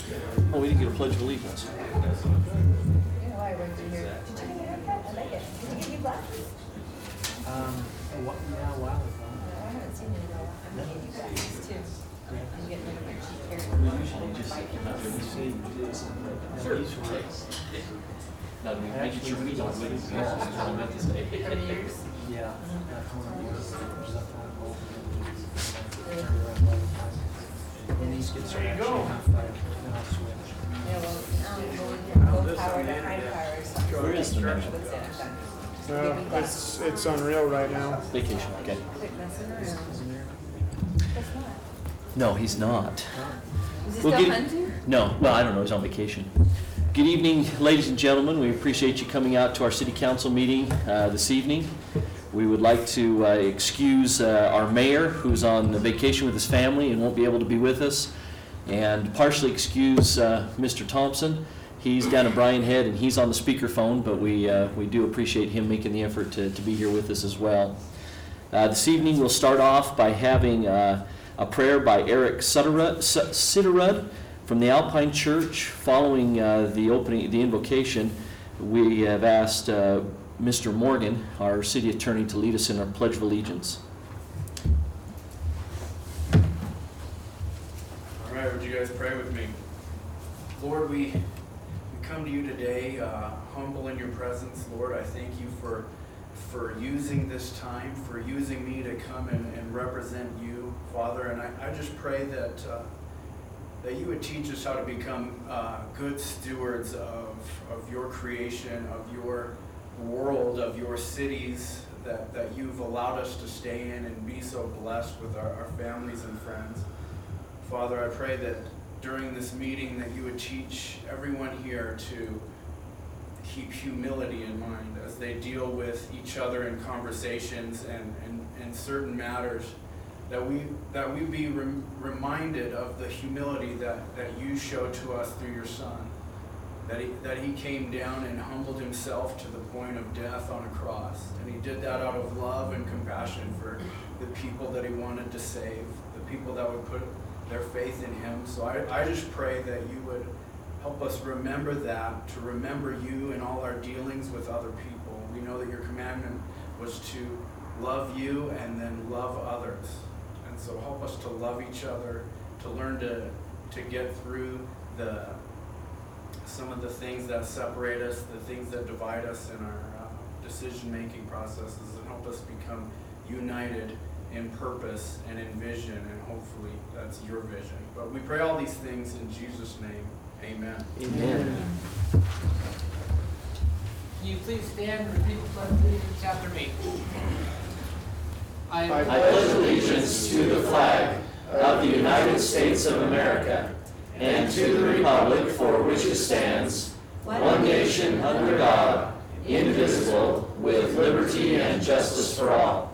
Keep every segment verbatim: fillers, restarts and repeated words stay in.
Oh, we didn't get a pledge of allegiance. You know, I went through here. Did you get a haircut? I like it. Did you get new glasses? Um, a wh- yeah, a while ago. No, I haven't seen you in a while. I'm getting new glasses too. I'm getting rid of my cheap hair. Usually just not really see. Sure. No, we make sure we don't lose. That's just what I meant to say. From years? Yeah. That corner was, there's a flat hole. Really? Turned around by the time. And these get scratched, you have to, then I'll switch. Yeah, well, now I'm going from low power to high power. So Where is the that's menu? it, I'm done. Just Uh, give me it's, glasses. it's unreal right now. Vacation, okay. Quit messing around. That's not. No, he's not. Is he We'll still get- hunting? No, well, I don't know, he's on vacation. Good evening, ladies and gentlemen. We appreciate you coming out to our city council meeting uh, this evening. We would like to uh, excuse uh, our mayor, who's on vacation with his family and won't be able to be with us, and partially excuse uh, Mister Thompson. He's down at Bryan Head and he's on the speakerphone, but we uh, we do appreciate him making the effort to, to be here with us as well. Uh, this evening we'll start off by having uh, a prayer by Eric Sitterud, Sitterud from the Alpine Church. Following uh, the opening, the invocation, we have asked uh, Mister Morgan, our city attorney, to lead us in our Pledge of Allegiance. All right, would you guys pray with me? Lord, we, we come to you today uh, humble in your presence. Lord, I thank you for for using this time, for using me to come and, and represent you, Father. And I, I just pray that uh, that you would teach us how to become uh, good stewards of, of your creation, of your world, of your cities that, that you've allowed us to stay in and be so blessed with our, our families and friends. Father, I pray that during this meeting that you would teach everyone here to keep humility in mind as they deal with each other in conversations and, and, and certain matters, that we that we be rem- reminded of the humility that, that you showed to us through your Son, that he, that he came down and humbled himself to the point of death on a cross, and he did that out of love and compassion for the people that he wanted to save, the people that would put their faith in him. So I, I just pray that you would help us remember that, to remember you in all our dealings with other people. We know that your commandment was to love you and then love others. And so help us to love each other, to learn to, to get through the some of the things that separate us, the things that divide us in our uh, decision-making processes, and help us become united in purpose and in vision, and hopefully that's your vision. But we pray all these things in Jesus' name. Amen. Amen. Can you please stand and repeat the Pledge of Allegiance after me? I I I pledge allegiance to the flag of the United States of America and to the republic for which it stands, one nation under God, indivisible, with liberty and justice for all.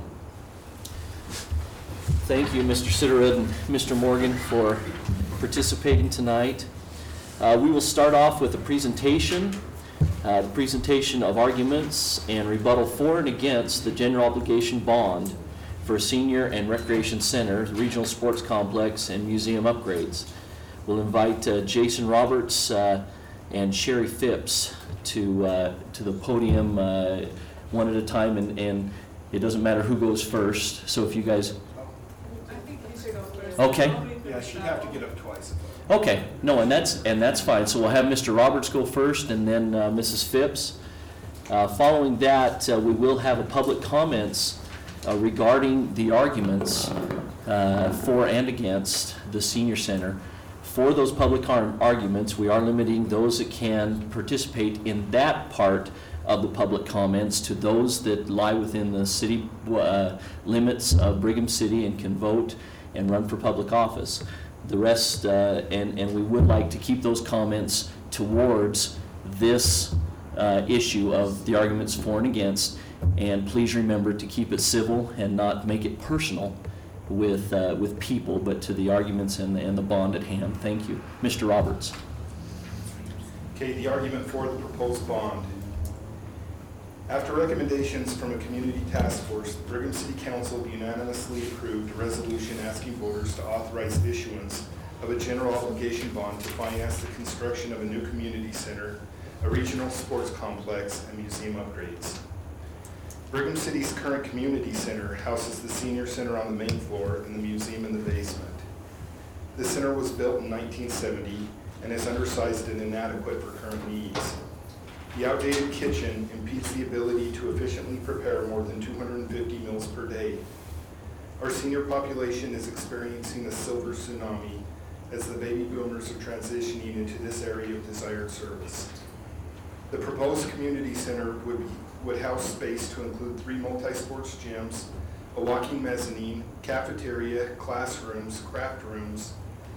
Thank you, Mister Sitterud and Mister Morgan, for participating tonight. Uh, we will start off with a presentation, uh, the presentation of arguments and rebuttal for and against the general obligation bond for a senior and recreation center, regional sports complex, and museum upgrades. We'll invite uh, Jason Roberts uh, and Sherry Phipps to uh, to the podium uh, one at a time, and, and it doesn't matter who goes first. So if you guys, I think you should go first. Okay. Yeah, she'd have to get up twice. okay, no, and that's and that's fine. So we'll have Mister Roberts go first, and then uh, Missus Phipps. Uh, following that, uh, we will have a public comments uh, regarding the arguments uh, for and against the senior center. For those public ar- arguments, we are limiting those that can participate in that part of the public comments to those that lie within the city uh, limits of Brigham City and can vote and run for public office. The rest, uh, and, and we would like to keep those comments towards this uh, issue of the arguments for and against, and please remember to keep it civil and not make it personal with uh, with people, but to the arguments and the, and the bond at hand. Thank you. Mister Roberts. Okay, the argument for the proposed bond. After recommendations from a community task force, the Brigham City Council unanimously approved a resolution asking voters to authorize issuance of a general obligation bond to finance the construction of a new community center, a regional sports complex, and museum upgrades. Brigham City's current community center houses the senior center on the main floor and the museum in the basement. The center was built in nineteen seventy and is undersized and inadequate for current needs. The outdated kitchen impedes the ability to efficiently prepare more than two hundred fifty meals per day. Our senior population is experiencing a silver tsunami as the baby boomers are transitioning into this area of desired service. The proposed community center would, be, would house space to include three multi-sports gyms, a walking mezzanine, cafeteria, classrooms, craft rooms,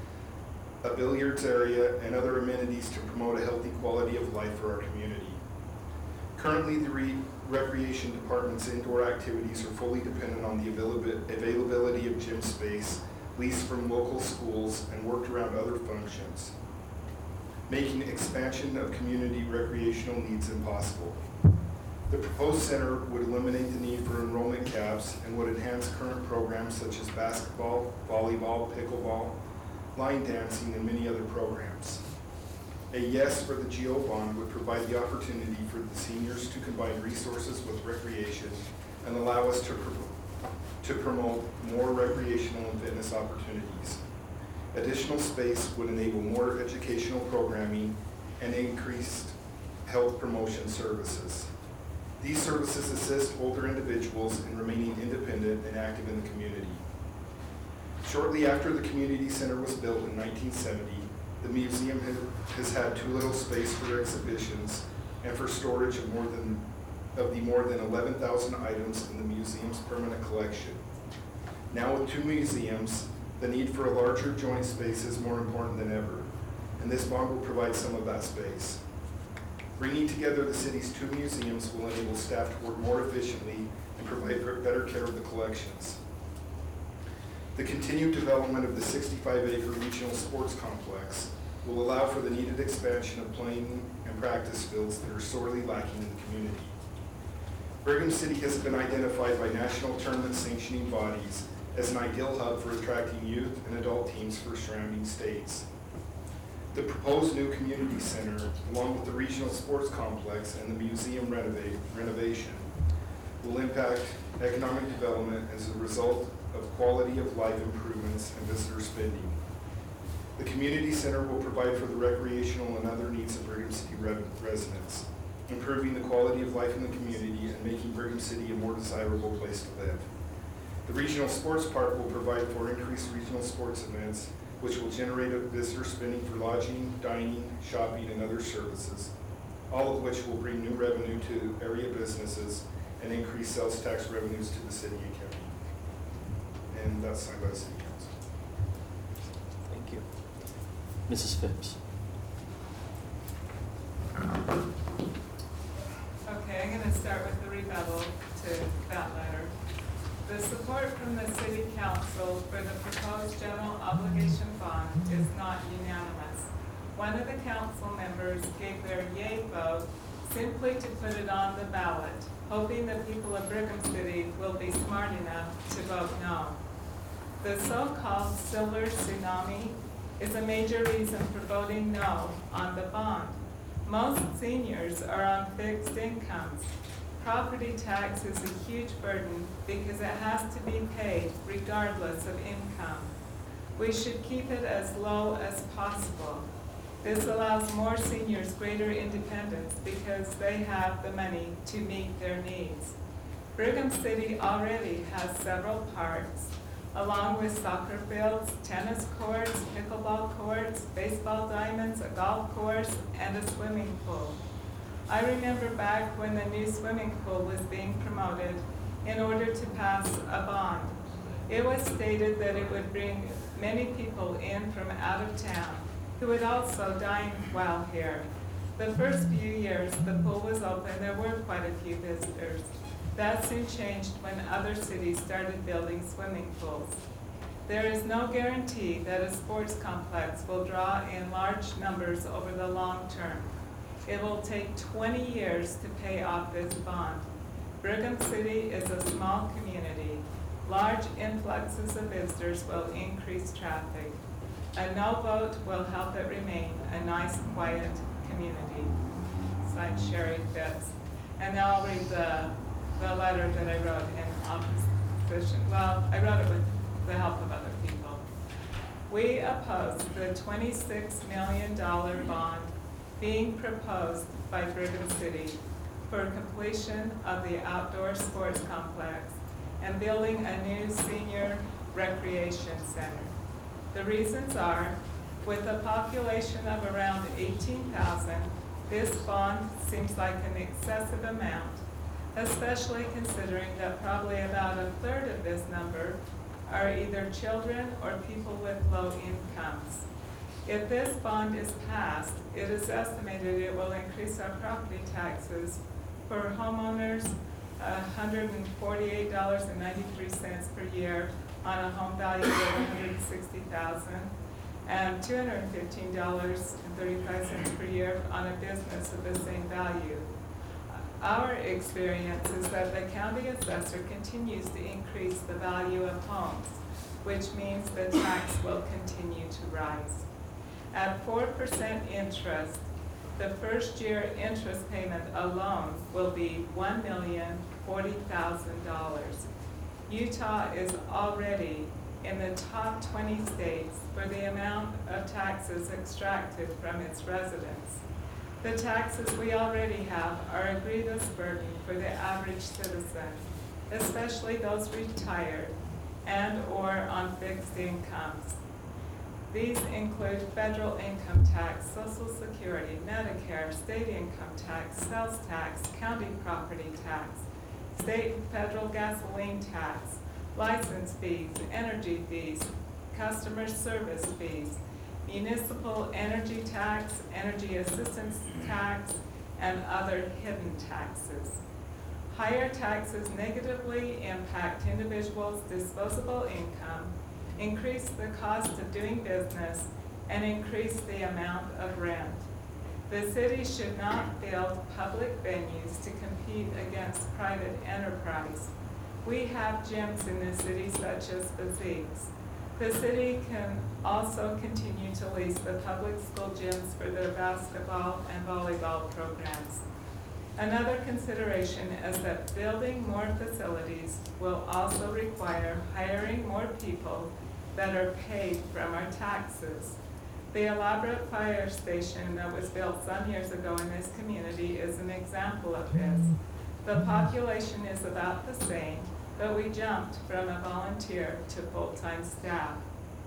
a billiards area, and other amenities to promote a healthy quality of life for our community. Currently, the re recreation department's indoor activities are fully dependent on the availability of gym space leased from local schools and worked around other functions, making expansion of community recreational needs impossible. The proposed center would eliminate the need for enrollment caps and would enhance current programs such as basketball, volleyball, pickleball, line dancing, and many other programs. A yes for the G O bond would provide the opportunity for the seniors to combine resources with recreation and allow us to, pro to promote more recreational and fitness opportunities. Additional space would enable more educational programming and increased health promotion services. These services assist older individuals in remaining independent and active in the community. Shortly after the community center was built in nineteen seventy, the museum has had too little space for exhibitions and for storage of more than of the more than eleven thousand items in the museum's permanent collection. Now with two museums, the need for a larger joint space is more important than ever, and this bond will provide some of that space. Bringing together the city's two museums will enable staff to work more efficiently and provide better care of the collections. The continued development of the sixty-five acre regional sports complex will allow for the needed expansion of playing and practice fields that are sorely lacking in the community. Brigham City has been identified by national tournament sanctioning bodies as an ideal hub for attracting youth and adult teams for surrounding states. The proposed new community center, along with the regional sports complex and the museum renovate, renovation, will impact economic development as a result of quality of life improvements and visitor spending. The community center will provide for the recreational and other needs of Brigham City residents, improving the quality of life in the community and making Brigham City a more desirable place to live. The regional sports park will provide for increased regional sports events, which will generate a visitor spending for lodging, dining, shopping, and other services, all of which will bring new revenue to area businesses and increase sales tax revenues to the city and county. And that's signed by the city council. Thank you. Missus Phipps. Okay, I'm going to start with the rebuttal to that letter. The support from the City Council for the proposed general obligation bond is not unanimous. One of the council members gave their yay vote simply to put it on the ballot, hoping the people of Brigham City will be smart enough to vote no. The so-called silver tsunami is a major reason for voting no on the bond. Most seniors are on fixed incomes. Property tax is a huge burden because it has to be paid regardless of income. We should keep it as low as possible. This allows more seniors greater independence because they have the money to meet their needs. Brigham City already has several parks, along with soccer fields, tennis courts, pickleball courts, baseball diamonds, a golf course, and a swimming pool. I remember back when the new swimming pool was being promoted in order to pass a bond. It was stated that it would bring many people in from out of town who would also dine while here. The first few years the pool was open, there were quite a few visitors. That soon changed when other cities started building swimming pools. There is no guarantee that a sports complex will draw in large numbers over the long term. It will take twenty years to pay off this bond. Brigham City is a small community. Large influxes of visitors will increase traffic. A no vote will help it remain a nice, quiet community. Signed, Sherry Phipps. And now I'll read the, the letter that I wrote in opposition. Well, I wrote it with the help of other people. We oppose the twenty-six million dollar bond being proposed by Brigham City for completion of the outdoor sports complex and building a new senior recreation center. The reasons are, with a population of around eighteen thousand, this bond seems like an excessive amount, especially considering that probably about a third of this number are either children or people with low incomes. If this bond is passed, it is estimated it will increase our property taxes for homeowners one hundred forty-eight dollars and ninety-three cents per year on a home value of one hundred sixty thousand dollars and two hundred fifteen dollars and thirty-five cents per year on a business of the same value. Our experience is that the county assessor continues to increase the value of homes, which means the tax will continue to rise. At four percent interest, the first year interest payment alone will be one million forty thousand dollars. Utah is already in the top twenty states for the amount of taxes extracted from its residents. The taxes we already have are a grievous burden for the average citizen, especially those retired and or on fixed incomes. These include federal income tax, Social Security, Medicare, state income tax, sales tax, county property tax, state and federal gasoline tax, license fees, energy fees, customer service fees, municipal energy tax, energy assistance tax, and other hidden taxes. Higher taxes negatively impact individuals' disposable income, increase the cost of doing business, and increase the amount of rent. The city should not build public venues to compete against private enterprise. We have gyms in the city such as Physiques. The city can also continue to lease the public school gyms for their basketball and volleyball programs. Another consideration is that building more facilities will also require hiring more people that are paid from our taxes. The elaborate fire station that was built some years ago in this community is an example of this. The population is about the same, but we jumped from a volunteer to full-time staff.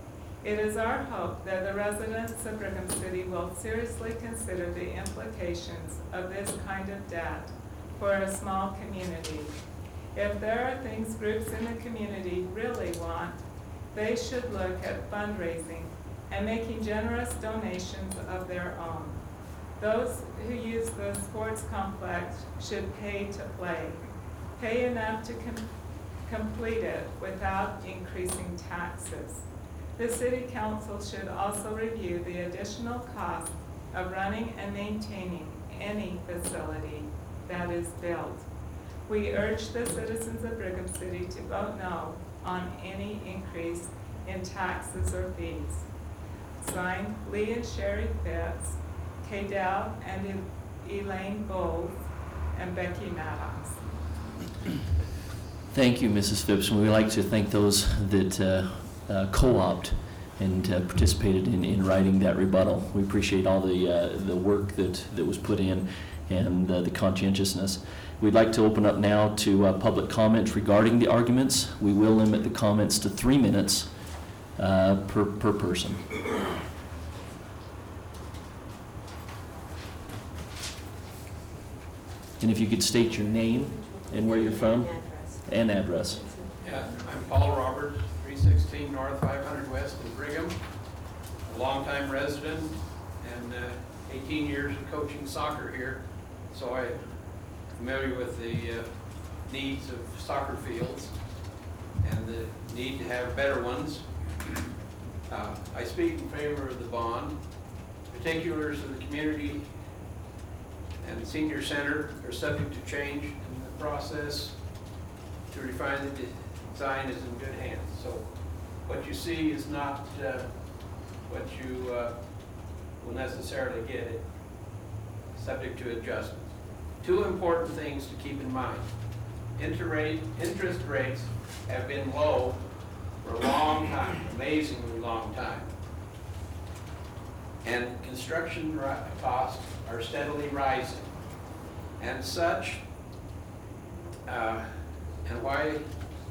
It is our hope that the residents of Brigham City will seriously consider the implications of this kind of debt for a small community. If there are things groups in the community really want, they should look at fundraising and making generous donations of their own. Those who use the sports complex should pay to play, pay enough to com- complete it without increasing taxes. The city council should also review the additional cost of running and maintaining any facility that is built. We urge the citizens of Brigham City to vote no on any increase in taxes or fees. Signed, Lee and Sherry Phipps, Kay Dow and Elaine Bowles, and Becky Maddox. Thank you, Missus Phipps, and we'd like to thank those that uh, uh, co-opt and uh, participated in, in writing that rebuttal. We appreciate all the uh, the work that, that was put in and uh, the conscientiousness. We'd like to open up now to uh, public comments regarding the arguments. We will limit the comments to three minutes uh, per, per person. And if you could state your name and where you're from and address. Yeah, I'm Paul Roberts, three sixteen North, five hundred West in Brigham, a longtime resident and uh, eighteen years of coaching soccer here, so I'm familiar with the uh, needs of soccer fields and the need to have better ones. Uh, I speak in favor of the bond. Particulars of the community and senior center are subject to change in the process. To refine the design is in good hands. So what you see is not uh, what you uh, will necessarily get it, subject to adjustments. Two important things to keep in mind. Interrate, interest rates have been low for a long time, amazingly long time. And construction ri- costs are steadily rising. And such, uh, and why,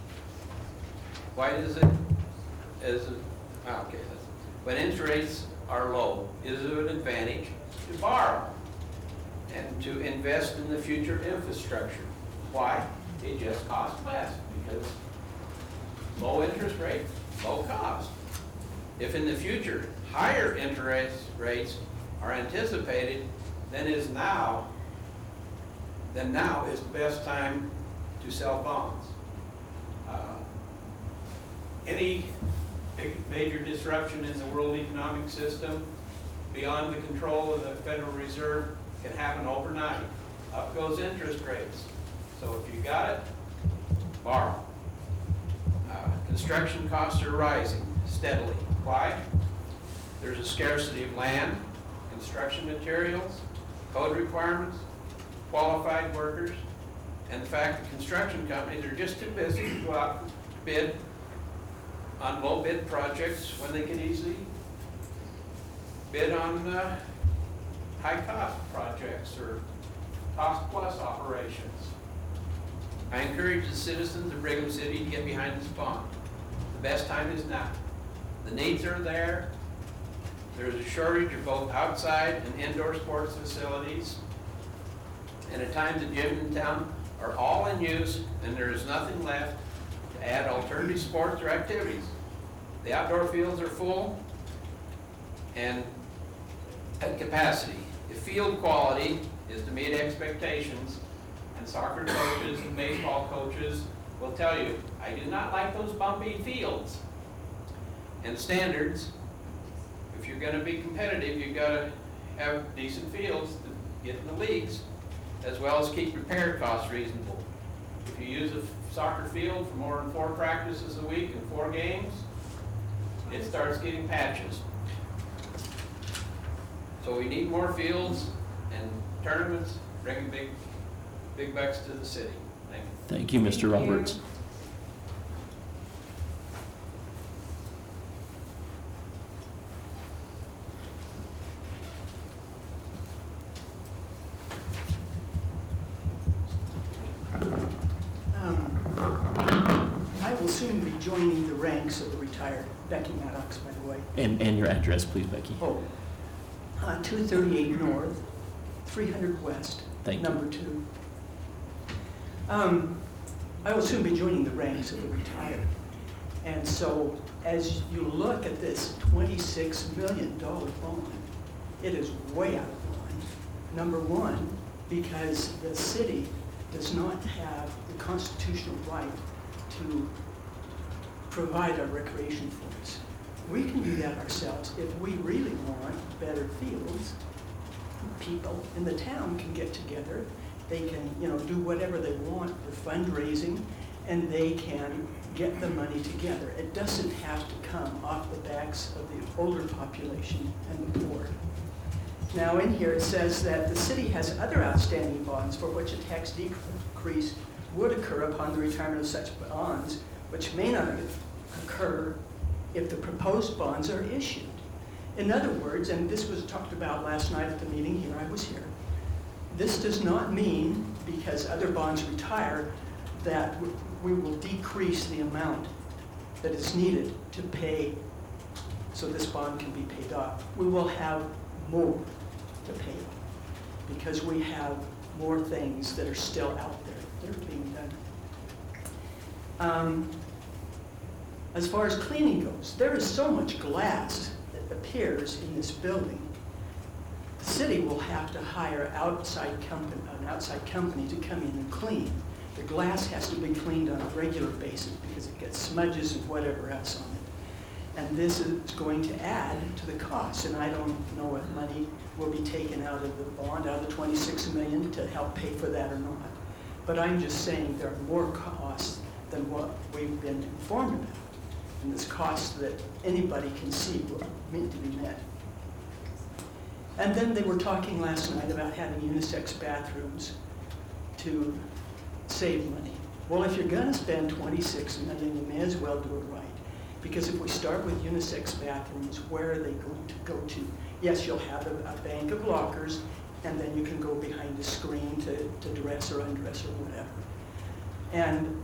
why does it, is it, ah, okay, that's- when interest rates are low, is it an advantage to borrow and to invest in the future infrastructure? Why? It just costs less because low interest rate, low cost. If in the future higher interest rates are anticipated, then is now, then now is the best time to sell bonds. Uh, any big, major disruption in the world economic system beyond the control of the Federal Reserve can happen overnight. Up goes interest rates. So if you got it, borrow. Uh, construction costs are rising steadily. Why? There's a scarcity of land, construction materials, code requirements, qualified workers, and the fact that construction companies are just too busy to go out and bid on low bid projects when they can easily bid on uh, high cost projects or cost plus operations. I encourage the citizens of Brigham City to get behind this bond. The best time is now. The needs are there. There's a shortage of both outside and indoor sports facilities. And at times the gyms in town are all in use and there is nothing left to add alternative sports or activities. The outdoor fields are full and at capacity. If field quality is to meet expectations, and soccer coaches and baseball coaches will tell you, I do not like those bumpy fields. And standards, if you're going to be competitive, you've got to have decent fields to get in the leagues, as well as keep repair costs reasonable. If you use a soccer field for more than four practices a week and four games, it starts getting patches. So we need more fields and tournaments, bringing big, big bucks to the city. Thank you. Thank you, Mister Thank you. Roberts. Um, I will soon be joining the ranks of the retired. Becky Maddox, by the way. And, and your address, please, Becky. Oh, uh, two thirty-eight North, three hundred West. Thank you. Number two. Um, I will soon be joining the ranks of the retired. And so, as you look at this twenty-six million dollar bond, it is way out of line. Number one, because the city does not have the constitutional right to provide our recreation for us. We can do that ourselves. If we really want better fields, people in the town can get together. They can, you know, do whatever they want for fundraising, and they can get the money together. It doesn't have to come off the backs of the older population and the poor. Now in here it says that the city has other outstanding bonds for which a tax decrease would occur upon the retirement of such bonds, which may not occur if the proposed bonds are issued. In other words, and this was talked about last night at the meeting here, I was here, this does not mean, because other bonds retire, that we will decrease the amount that is needed to pay so this bond can be paid off. We will have more to pay because we have more things that are still out there that are being done. Um, as far as cleaning goes, there is so much glass that appears in this building. The city will have to hire outside company, an outside company to come in and clean. The glass has to be cleaned on a regular basis because it gets smudges and whatever else on it. And this is going to add to the cost, and I don't know if money will be taken out of the bond, out of the twenty-six million to help pay for that or not. But I'm just saying there are more costs than what we've been informed about. and this cost that anybody can see will need to be met. And then they were talking last night about having unisex bathrooms to save money. Well, if you're gonna spend twenty-six million, you may as well do it right. Because if we start with unisex bathrooms, where are they going to go to? Yes, you'll have a, a bank of lockers, and then you can go behind a screen to, to dress or undress or whatever. And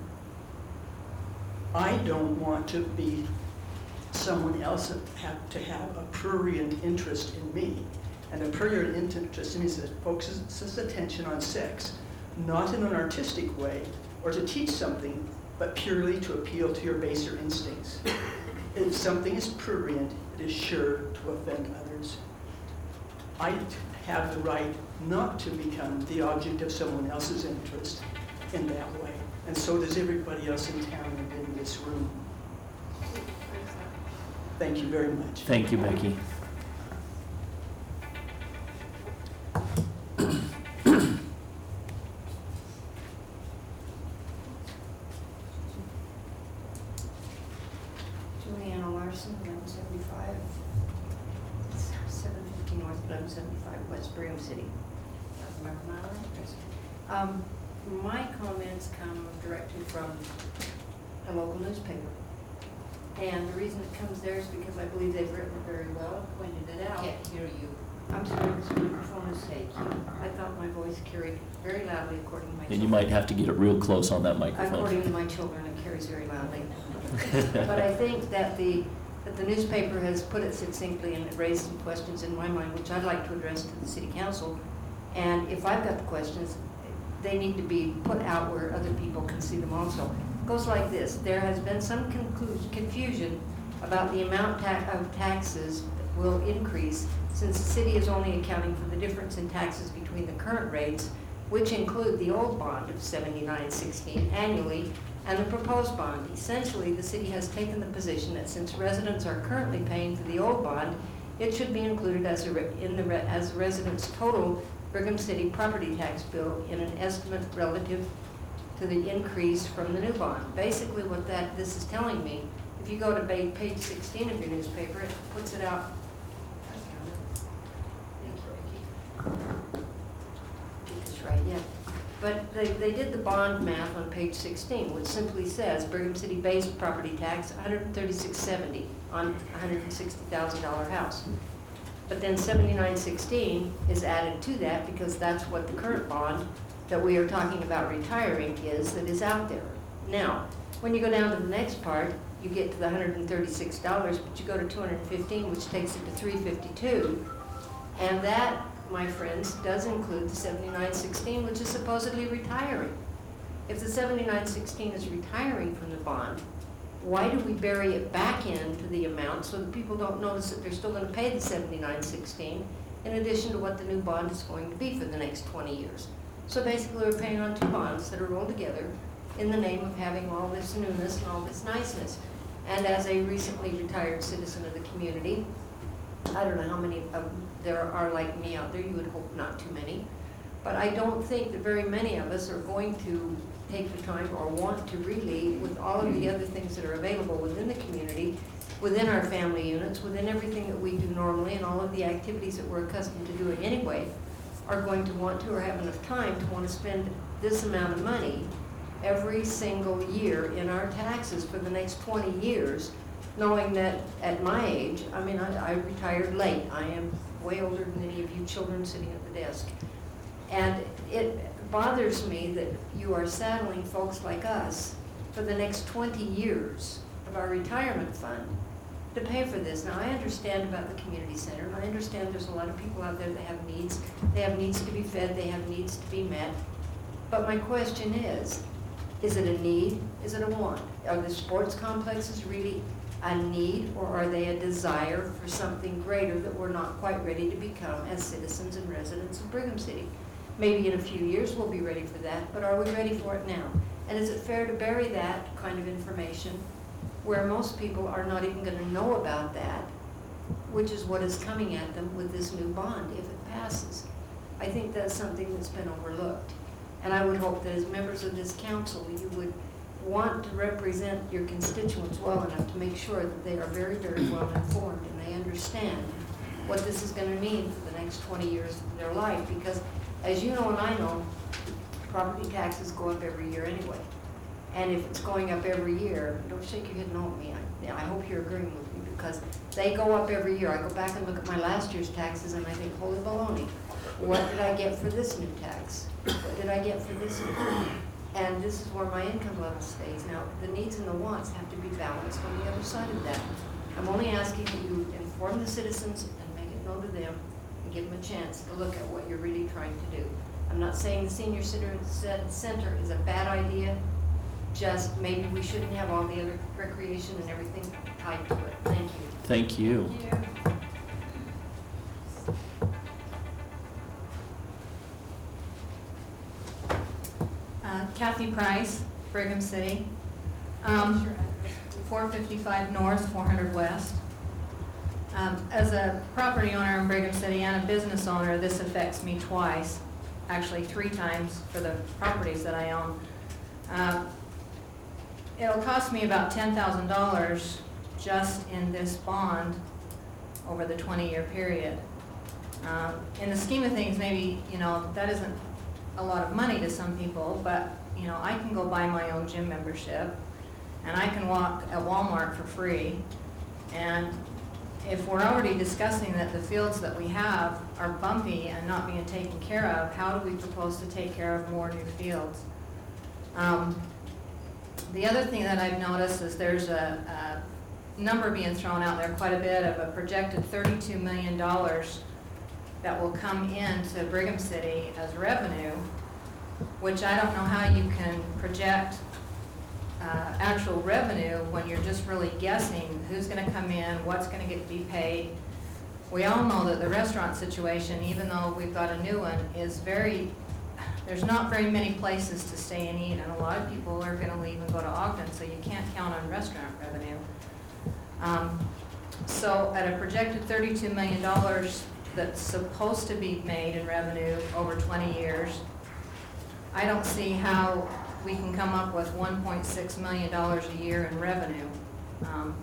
I don't want to be someone else that have to have a prurient interest in me. And a prurient interest in me that focuses attention on sex, not in an artistic way or to teach something, but purely to appeal to your baser instincts. If something is prurient, it is sure to offend others. I have the right not to become the object of someone else's interest in that way. And so does everybody else in town and in this room. Thank you very much. Thank you, Becky. Juliana Larson, eleven seventy-five, seven fifty North, eleven seventy-five West Brigham City. Remember my address? Um, my comments come directly from a local newspaper. And the reason it comes there is because I believe they've written it very well, pointed it out. Can't hear you. I'm sorry, this microphone is fake. I thought my voice carried very loudly according to my And you children. might have to get it real close on that microphone. According to my children, it carries very loudly. But I think that the, that the newspaper has put it succinctly and it raised some questions in my mind, which I'd like to address to the city council. And if I've got the questions, they need to be put out where other people can see them also. It goes like this: there has been some conclu- confusion about the amount ta- of taxes that will increase, since the city is only accounting for the difference in taxes between the current rates, which include the old bond of seventy-nine sixteen annually and the proposed bond. Essentially, the city has taken the position that since residents are currently paying for the old bond, it should be included as a re- in the re- as the residents' total Brigham City property tax bill in an estimate relative to the increase from the new bond. Basically, what that this is telling me, if you go to ba- page sixteen of your newspaper, it puts it out. I found it. Thank you, Vicki. Get this right, yeah. But they, they did the bond math on page sixteen, which simply says Brigham City base property tax one hundred thirty-six seventy on a one hundred sixty thousand dollar house. But then seventy-nine sixteen is added to that because that's what the current bond that we are talking about retiring is that is out there. Now, when you go down to the next part, you get to the one hundred thirty-six dollars, but you go to two hundred fifteen, which takes it to three hundred fifty-two. And that, my friends, does include the seventy-nine sixteen, which is supposedly retiring. If the seventy-nine sixteen is retiring from the bond, why do we bury it back into the amount so that people don't notice that they're still going to pay the seventy-nine sixteen in addition to what the new bond is going to be for the next twenty years? So basically, we're paying on two bonds that are rolled together in the name of having all this newness and all this niceness. And as a recently retired citizen of the community, I don't know how many of there are like me out there, you would hope not too many, but I don't think that very many of us are going to take the time or want to really, with all of the other things that are available within the community, within our family units, within everything that we do normally and all of the activities that we're accustomed to doing anyway, are going to want to or have enough time to want to spend this amount of money every single year in our taxes for the next twenty years, knowing that at my age, I mean, I, I retired late. I am way older than any of you children sitting at the desk. And it bothers me that you are saddling folks like us for the next twenty years of our retirement fund to pay for this. Now, I understand about the community center, and I understand there's a lot of people out there that have needs. They have needs to be fed, they have needs to be met. But my question is, is it a need? Is it a want? Are the sports complexes really a need, or are they a desire for something greater that we're not quite ready to become as citizens and residents of Brigham City? Maybe in a few years we'll be ready for that, but are we ready for it now? And is it fair to bury that kind of information where most people are not even going to know about that, which is what is coming at them with this new bond if it passes? I think that's something that's been overlooked. And I would hope that as members of this council, you would want to represent your constituents well enough to make sure that they are very, very well informed and they understand what this is gonna mean for the next twenty years of their life. Because as you know and I know, property taxes go up every year anyway. And if it's going up every year, don't shake your head no at me. I, I hope you're agreeing with me because they go up every year. I go back and look at my last year's taxes and I think, holy baloney, what did I get for this new tax? What did I get for this new? And this is where my income level stays. Now, the needs and the wants have to be balanced on the other side of that. I'm only asking that you inform the citizens and make it known to them and give them a chance to look at what you're really trying to do. I'm not saying the senior center center is a bad idea, just maybe we shouldn't have all the other recreation and everything tied to it. Thank you. Thank you. Thank you. Uh, Kathy Price, Brigham City. Um, four fifty-five North, four hundred West. Um, as a property owner in Brigham City and a business owner, this affects me twice, actually three times for the properties that I own. Uh, it'll cost me about ten thousand dollars just in this bond over the twenty-year period. Um, in the scheme of things, maybe, you know, that isn't a lot of money to some people, but, you know, I can go buy my own gym membership and I can walk at Walmart for free. And if we're already discussing that the fields that we have are bumpy and not being taken care of, how do we propose to take care of more new fields? Um, the other thing that I've noticed is there's a, a number being thrown out there, quite a bit, of a projected thirty-two million dollars that will come into Brigham City as revenue, which I don't know how you can project uh, actual revenue when you're just really guessing who's gonna come in, what's gonna get to be paid. We all know that the restaurant situation, even though we've got a new one, is very, there's not very many places to stay and eat, and a lot of people are gonna leave and go to Ogden, so you can't count on restaurant revenue. Um, so at a projected thirty-two million dollars that's supposed to be made in revenue over twenty years, I don't see how we can come up with one point six million dollars a year in revenue. Um,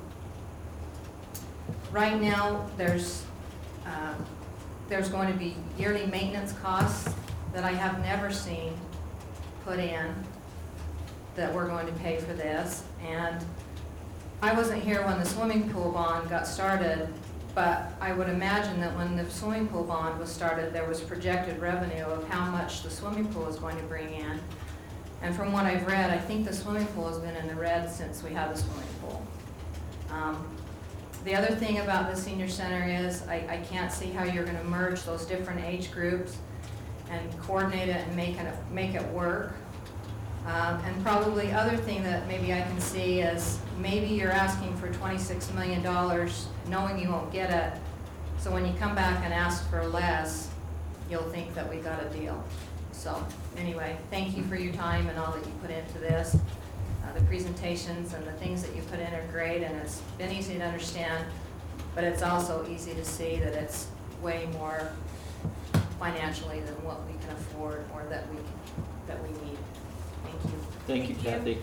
right now, there's uh, there's going to be yearly maintenance costs that I have never seen put in that we're going to pay for this. And I wasn't here when the swimming pool bond got started, but I would imagine that when the swimming pool bond was started, there was projected revenue of how much the swimming pool is going to bring in. And from what I've read, I think the swimming pool has been in the red since we had the swimming pool. Um, the other thing about the senior center is I, I can't see how you're gonna merge those different age groups and coordinate it and make it, make it work. Um, and probably other thing that maybe I can see is maybe you're asking for twenty-six million dollars knowing you won't get it. So when you come back and ask for less, you'll think that we got a deal. So anyway, thank you for your time and all that you put into this. Uh, the presentations and the things that you put in are great, and it's been easy to understand, but it's also easy to see that it's way more financially than what we can afford or that we, that we need. Thank you. Thank you, Thank you. Kathy.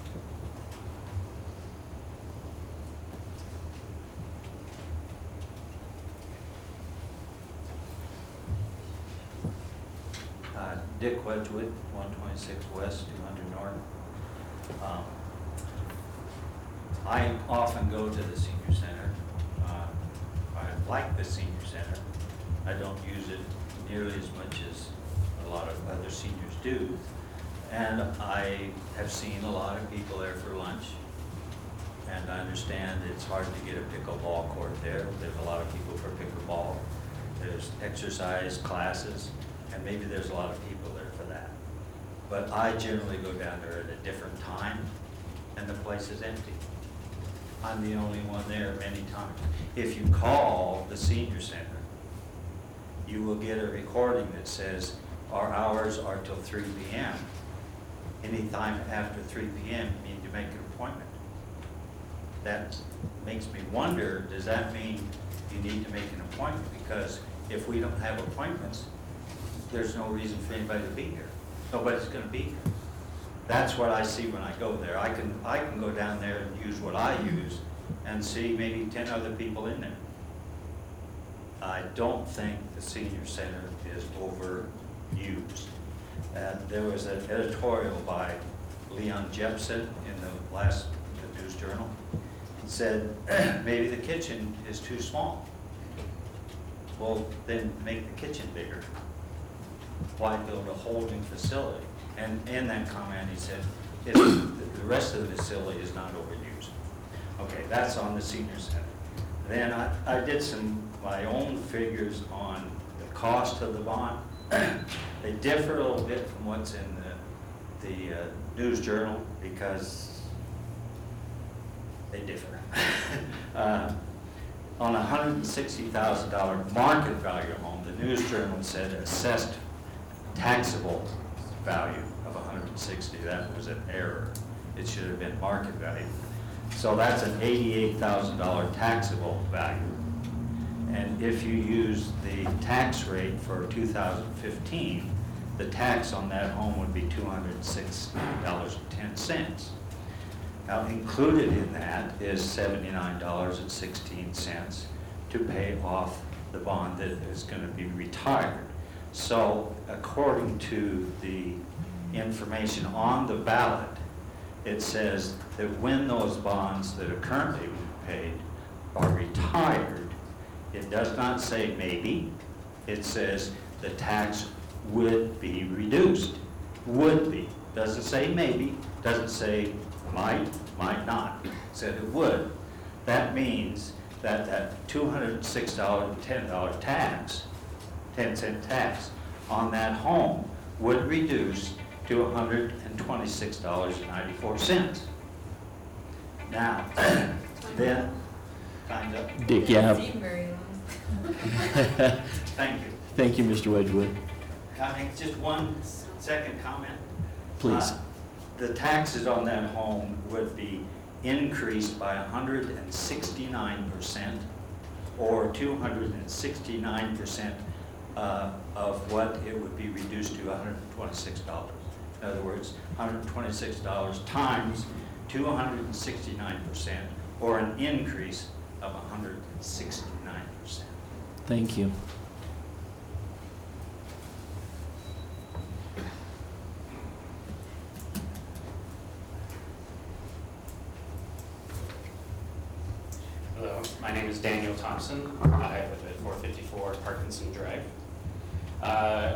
Uh, Dick Wedgwood, one twenty-six West, two hundred North. Um, I often go to the senior center. Uh, I like the senior center. I don't use it nearly as much as a lot of other seniors do. And I have seen a lot of people there for lunch. And I understand it's hard to get a pickleball court there. There's a lot of people for pickleball. There's exercise classes, and maybe there's a lot of people there for that. But I generally go down there at a different time, and the place is empty. I'm the only one there many times. If you call the senior center, you will get a recording that says, our hours are till three P M Anytime after three P M you need to make an appointment. That makes me wonder, does that mean you need to make an appointment? Because if we don't have appointments, there's no reason for anybody to be here. Nobody's gonna be here. That's what I see when I go there. I can, I can go down there and use what I use and see maybe ten other people in there. I don't think the senior center is overused. And there was an editorial by Leon Jepson in the last News Journal. He said, maybe the kitchen is too small. Well, then make the kitchen bigger. Why build a whole new facility? And in that comment, he said, if the rest of the facility is not overused. Okay, that's on the senior center. Then I, I did some, my own figures on the cost of the bond. They differ a little bit from what's in the, the uh, News Journal because they differ. uh, on a one hundred sixty thousand dollar market value home, the News Journal said assessed taxable value of one hundred sixty. That was an error. It should have been market value. So that's an eighty-eight thousand dollar taxable value. And if you use the tax rate for two thousand fifteen, the tax on that home would be two hundred six dollars and ten cents. Now, included in that is seventy-nine dollars and sixteen cents to pay off the bond that is going to be retired. So, according to the information on the ballot, it says that when those bonds that are currently paid are retired, it does not say maybe, it says the tax would be reduced. Would be. Doesn't say maybe, doesn't say might, might not. It said it would. That means that that two hundred six dollars and ten cents tax, ten cent tax on that home would reduce to one hundred twenty-six dollars and ninety-four cents. Now, then, time's up. Dick, yeah. Thank you. Thank you, Mister Wedgwood. Can I make just one second comment? Please. Uh, The taxes on that home would be increased by one hundred sixty-nine percent or two hundred sixty-nine percent uh, of what it would be reduced to one hundred twenty-six dollars. In other words, one hundred twenty-six dollars times two hundred sixty-nine percent or an increase of one hundred sixty-nine percent. Thank you. Hello, my name is Daniel Thompson. I live at four fifty-four Parkinson Drive. Uh,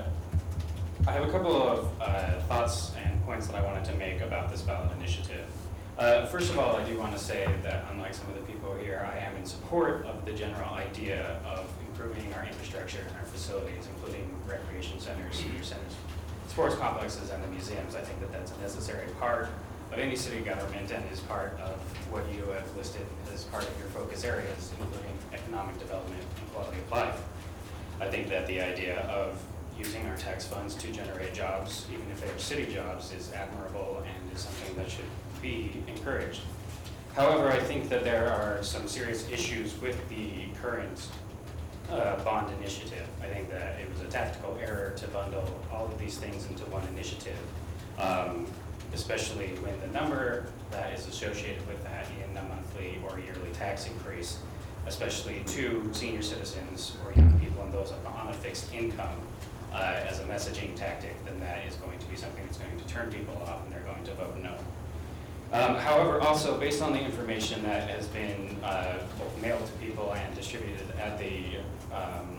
I have a couple of uh, thoughts and points that I wanted to make about this ballot initiative. Uh, first of all, I do want to say that unlike some of the people here, I am in support of the general idea of improving our infrastructure and our facilities, including recreation centers, senior centers, sports complexes, and the museums. I think that that's a necessary part of any city government and is part of what you have listed as part of your focus areas, including economic development and quality of life. I think that the idea of using our tax funds to generate jobs, even if they're city jobs, is admirable and is something that should be encouraged. However, I think that there are some serious issues with the current uh, bond initiative. I think that it was a tactical error to bundle all of these things into one initiative. Um, especially when the number that is associated with that in a monthly or yearly tax increase, especially to senior citizens or young people and those on a fixed income uh, as a messaging tactic, then that is going to be something that's going to turn people off and they're going to vote no. Um, however, also based on the information that has been uh, both mailed to people and distributed at the um,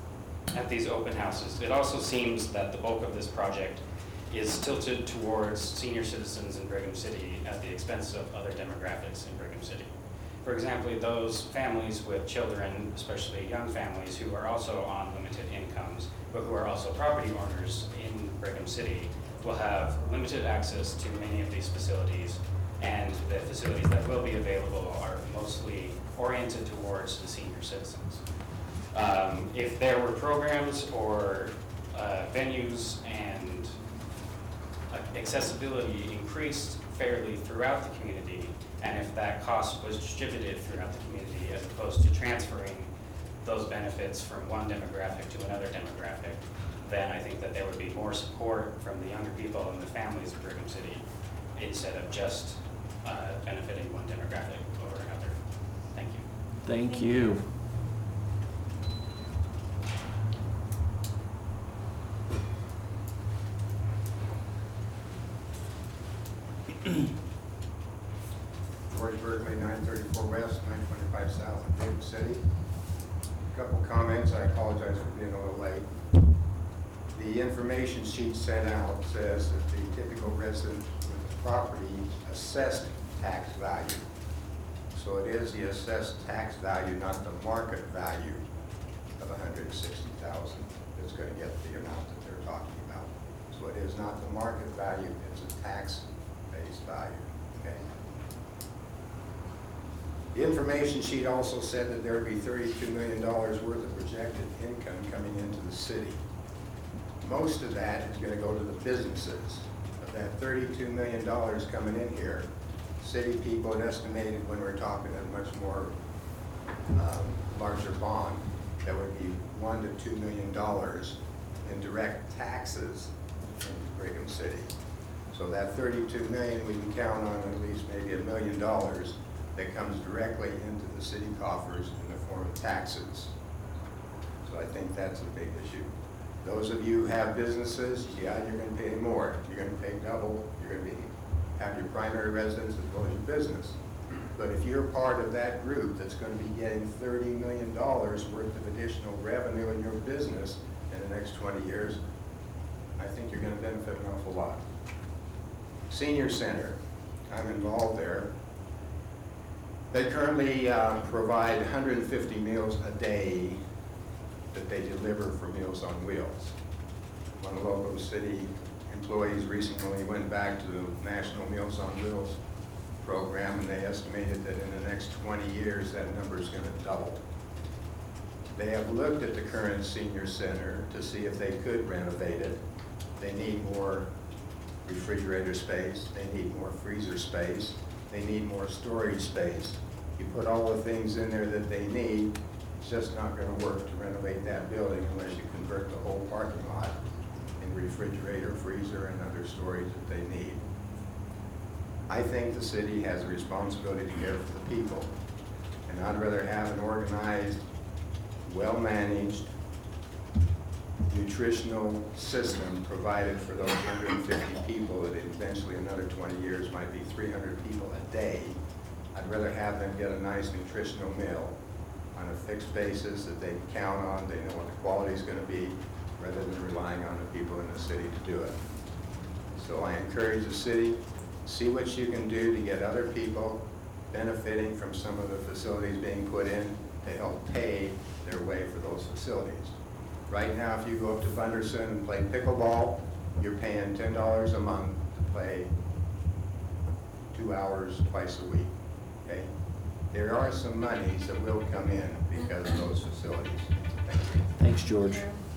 at these open houses, it also seems that the bulk of this project is tilted towards senior citizens in Brigham City at the expense of other demographics in Brigham City. For example, those families with children, especially young families, who are also on limited incomes, but who are also property owners in Brigham City, will have limited access to many of these facilities, and the facilities that will be available are mostly oriented towards the senior citizens. Um, if there were programs or uh, venues and accessibility increased fairly throughout the community, and if that cost was distributed throughout the community as opposed to transferring those benefits from one demographic to another demographic, then I think that there would be more support from the younger people and the families of Brigham City instead of just uh, benefiting one demographic over another. Thank you. Thank you. George Berkeley, nine thirty-four West, nine twenty-five South, in Brigham City. Couple comments. I apologize for being a little late. The information sheet sent out says that the typical resident with the property assessed tax value. So it is the assessed tax value, not the market value of one hundred sixty thousand that's going to get the amount that they're talking about. So it is not the market value, it's a tax-based value, okay? The information sheet also said that there would be thirty-two million dollars worth of projected income coming into the city. Most of that is going to go to the businesses. Of that thirty-two million dollars coming in here, city people had estimated, when we're talking a much more um, larger bond, that would be one to two million dollars in direct taxes in Brigham City. So that thirty-two million, we can count on at least maybe a million dollars that comes directly into the city coffers in the form of taxes. So I think that's a big issue. Those of you who have businesses, yeah, you're going to pay more. You're going to pay double. You're going to be, have your primary residence as well as your business. But if you're part of that group that's going to be getting thirty million dollars worth of additional revenue in your business in the next twenty years, I think you're going to benefit an awful lot. Senior Center, I'm involved there. They currently uh, provide one hundred fifty meals a day that they deliver for Meals on Wheels. One of the local city employees recently went back to the National Meals on Wheels program, and they estimated that in the next twenty years that number is going to double. They have looked at the current senior center to see if they could renovate it. They need more refrigerator space, they need more freezer space, they need more storage space. You put all the things in there that they need, it's just not going to work to renovate that building unless you convert the whole parking lot in refrigerator, freezer, and other storage that they need. I think the city has a responsibility to care for the people, and I'd rather have an organized, well-managed, nutritional system provided for those one hundred fifty people that eventually another twenty years might be three hundred people a day. I'd rather have them get a nice nutritional meal on a fixed basis that they can count on, they know what the quality is going to be, rather than relying on the people in the city to do it. So I encourage the city, see what you can do to get other people benefiting from some of the facilities being put in to help pay their way for those facilities. Right now, if you go up to Bunderson and play pickleball, you're paying ten dollars a month to play two hours twice a week, okay? There are some monies that will come in because of those facilities. Thank you. Thanks, George.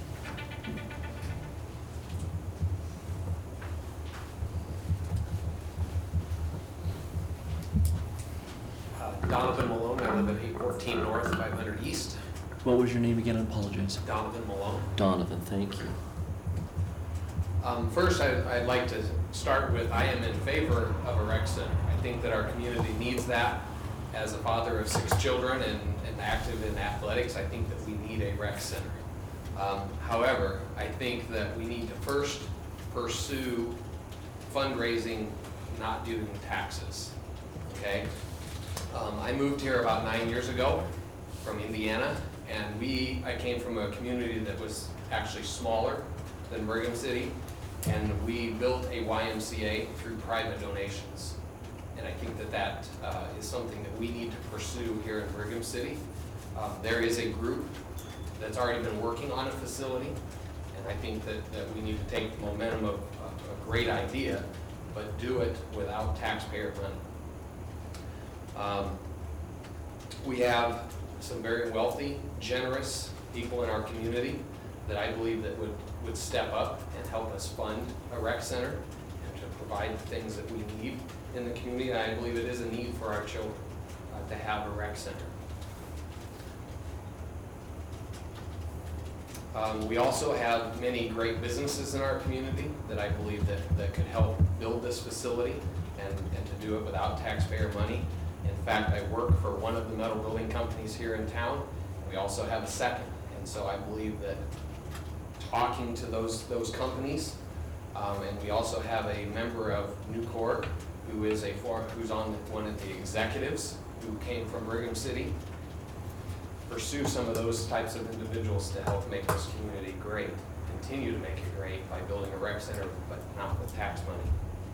Uh, Donovan Malone, I live at eight fourteen North, five hundred East. What was your name again? I apologize. Donovan Malone. Donovan, thank you. Um, first, I, I'd like to start with, I am in favor of a rec center. I think that our community needs that. As a father of six children and, and active in athletics, I think that we need a rec center. Um, however, I think that we need to first pursue fundraising, not doing taxes, okay? Um, I moved here about nine years ago from Indiana, and we, I came from a community that was actually smaller than Brigham City, and we built a Y M C A through private donations. And I think that that uh, is something that we need to pursue here in Brigham City. Um, there is a group that's already been working on a facility, and I think that, that we need to take momentum of, of a great idea, but do it without taxpayer money. Um, we have some very wealthy, generous people in our community that I believe that would, would step up and help us fund a rec center and to provide the things that we need in the community. And I believe it is a need for our children uh, to have a rec center. Um, we also have many great businesses in our community that I believe that, that could help build this facility and, and to do it without taxpayer money. In fact, I work for one of the metal building companies here in town. We also have a second. And so I believe that talking to those, those companies, um, and we also have a member of Nucor who is a for, who's on the, one of the executives who came from Brigham City, pursue some of those types of individuals to help make this community great, continue to make it great by building a rec center, but not with tax money.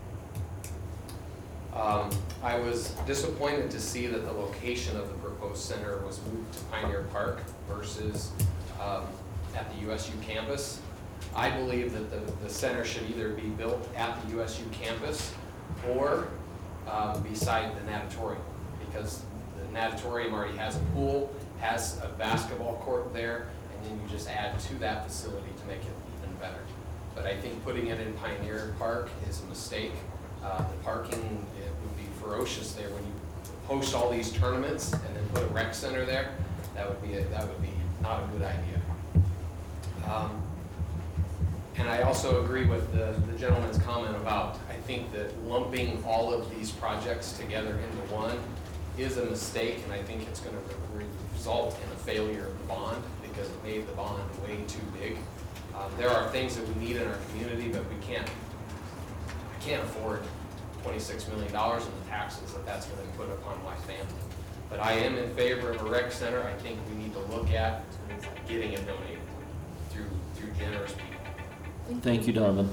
Um, I was disappointed to see that the location of the proposed center was moved to Pioneer Park versus um, at the U S U campus. I believe that the, the center should either be built at the U S U campus or um, beside the natatorium, because the natatorium already has a pool, has a basketball court there, and then you just add to that facility to make it even better. But I think putting it in Pioneer Park is a mistake. Uh, the parking, it would be ferocious there when you host all these tournaments and then put a rec center there. That would be a, that would be not a good idea. Um, and I also agree with the, the gentleman's comment about, I think that lumping all of these projects together into one is a mistake, and I think it's going to re result in a failure of the bond because it made the bond way too big. Um, there are things that we need in our community, but we can't, I can't afford twenty-six million dollars in the taxes that that's going to put upon my family. But I am in favor of a rec center. I think we need to look at getting it donated through, through generous people. Thank you, Donovan.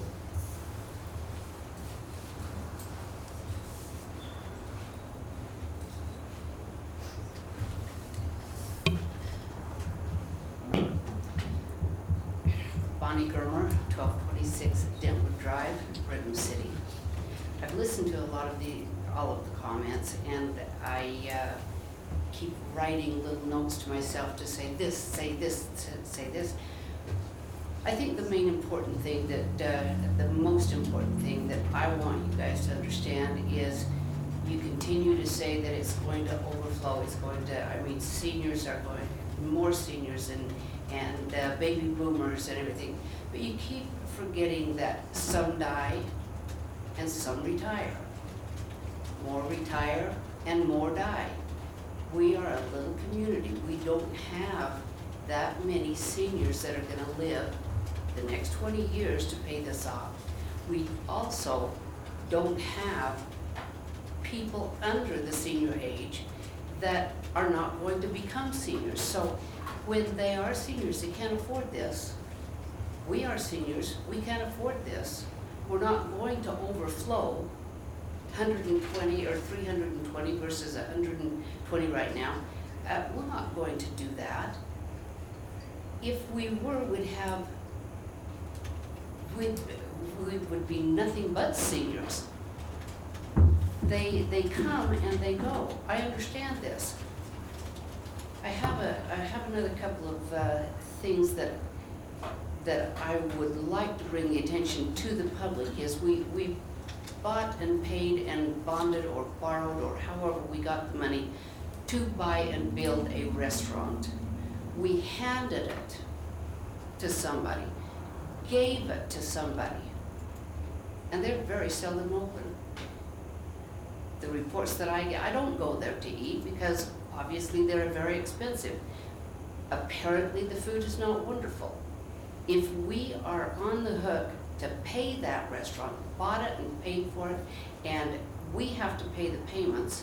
Bonnie Germer, twelve twenty-six Dentwood Drive, Brigham City. I've listened to a lot of the, all of the comments, and I uh, keep writing little notes to myself to say this, say this, say this. I think the main important thing that, uh, the most important thing that I want you guys to understand is you continue to say that it's going to overflow, it's going to, I mean, seniors are going, more seniors and, and uh, baby boomers and everything. But you keep forgetting that some die and some retire. More retire and more die. We are a little community. We don't have that many seniors that are gonna live the next twenty years to pay this off. We also don't have people under the senior age that are not going to become seniors. So when they are seniors, they can't afford this. We are seniors, we can't afford this. We're not going to overflow one hundred twenty or three hundred twenty versus one hundred twenty right now. Uh, we're not going to do that. If we were, we'd have, we'd, we would be nothing but seniors. They, they come and they go. I understand this. I have a, I have another couple of uh, things that that I would like to bring the attention to the public is we, we bought and paid and bonded or borrowed or however we got the money to buy and build a restaurant. We handed it to somebody, gave it to somebody, and they're very seldom open. The reports that I get, I don't go there to eat because obviously they're very expensive. Apparently the food is not wonderful. If we are on the hook to pay that restaurant, bought it and paid for it, and we have to pay the payments,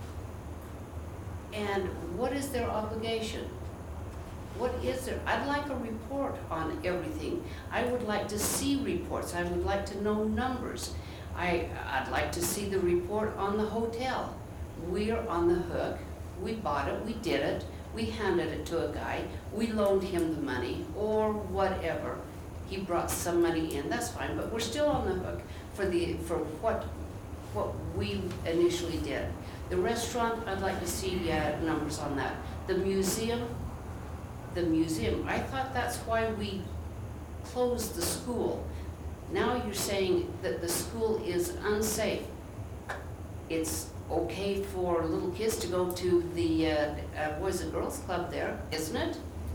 and what is their obligation? What is there? I'd like a report on everything. I would like to see reports. I would like to know numbers. I, I'd like to see the report on the hotel. We're on the hook. We bought it, we did it, we handed it to a guy, we loaned him the money, or whatever. He brought some money in, that's fine, but we're still on the hook for the for what what we initially did. The restaurant, I'd like to see uh, numbers on that. The museum, the museum, I thought that's why we closed the school. Now you're saying that the school is unsafe. It's okay for little kids to go to the uh, uh, Boys and Girls Club there, isn't it?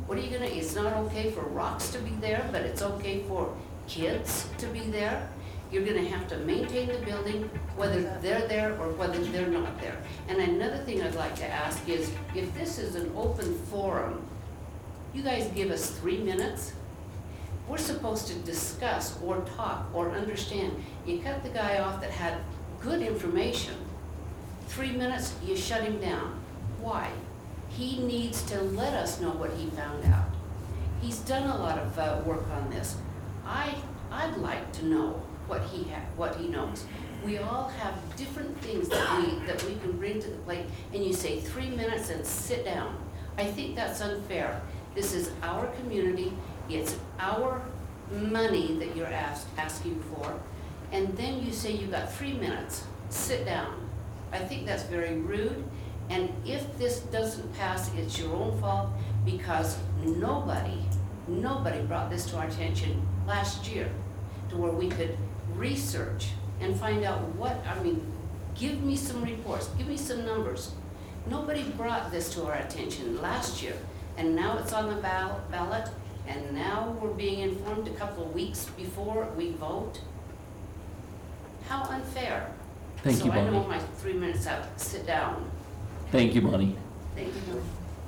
What are you gonna, it's not okay for rocks to be there, but it's okay for kids to be there? You're gonna have to maintain the building, whether they're there or whether they're not there. And another thing I'd like to ask is, if this is an open forum, you guys give us three minutes. We're supposed to discuss or talk or understand. You cut the guy off that had good information. Three minutes, you shut him down. Why? He needs to let us know what he found out. He's done a lot of uh, work on this. I, I'd like to know what he ha what he knows. We all have different things that we, that we can bring to the plate, and you say three minutes and sit down. I think that's unfair. This is our community. It's our money that you're ask, asking for, and then you say you got three minutes, sit down. I think that's very rude, and if this doesn't pass, it's your own fault, because nobody, nobody brought this to our attention last year to where we could research and find out what, I mean, give me some reports, give me some numbers. Nobody brought this to our attention last year, and now it's on the ball ballot, and now we're being informed a couple of weeks before we vote. How unfair. Thank you, So I know Bonnie. my three minutes out, sit down. Thank you, Bonnie. Thank you.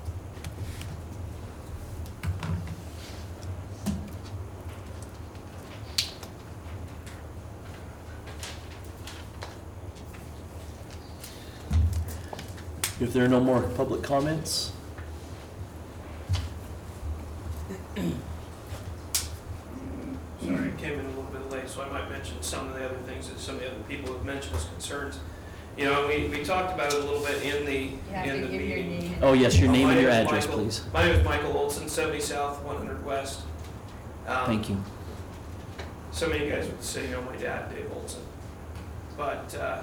If there are no more public comments, Sorry, I came in a little bit late, so I might mention some of the other things that some of the other people have mentioned as concerns. You know, we, we talked about it a little bit in the, in the meeting. oh yes, your Uh, name my and your name is address, Michael- please. My name is Michael Olson, seventy South, one hundred West. Um, Thank you. Some of you guys would say, you know, my dad, Dave Olson. But uh,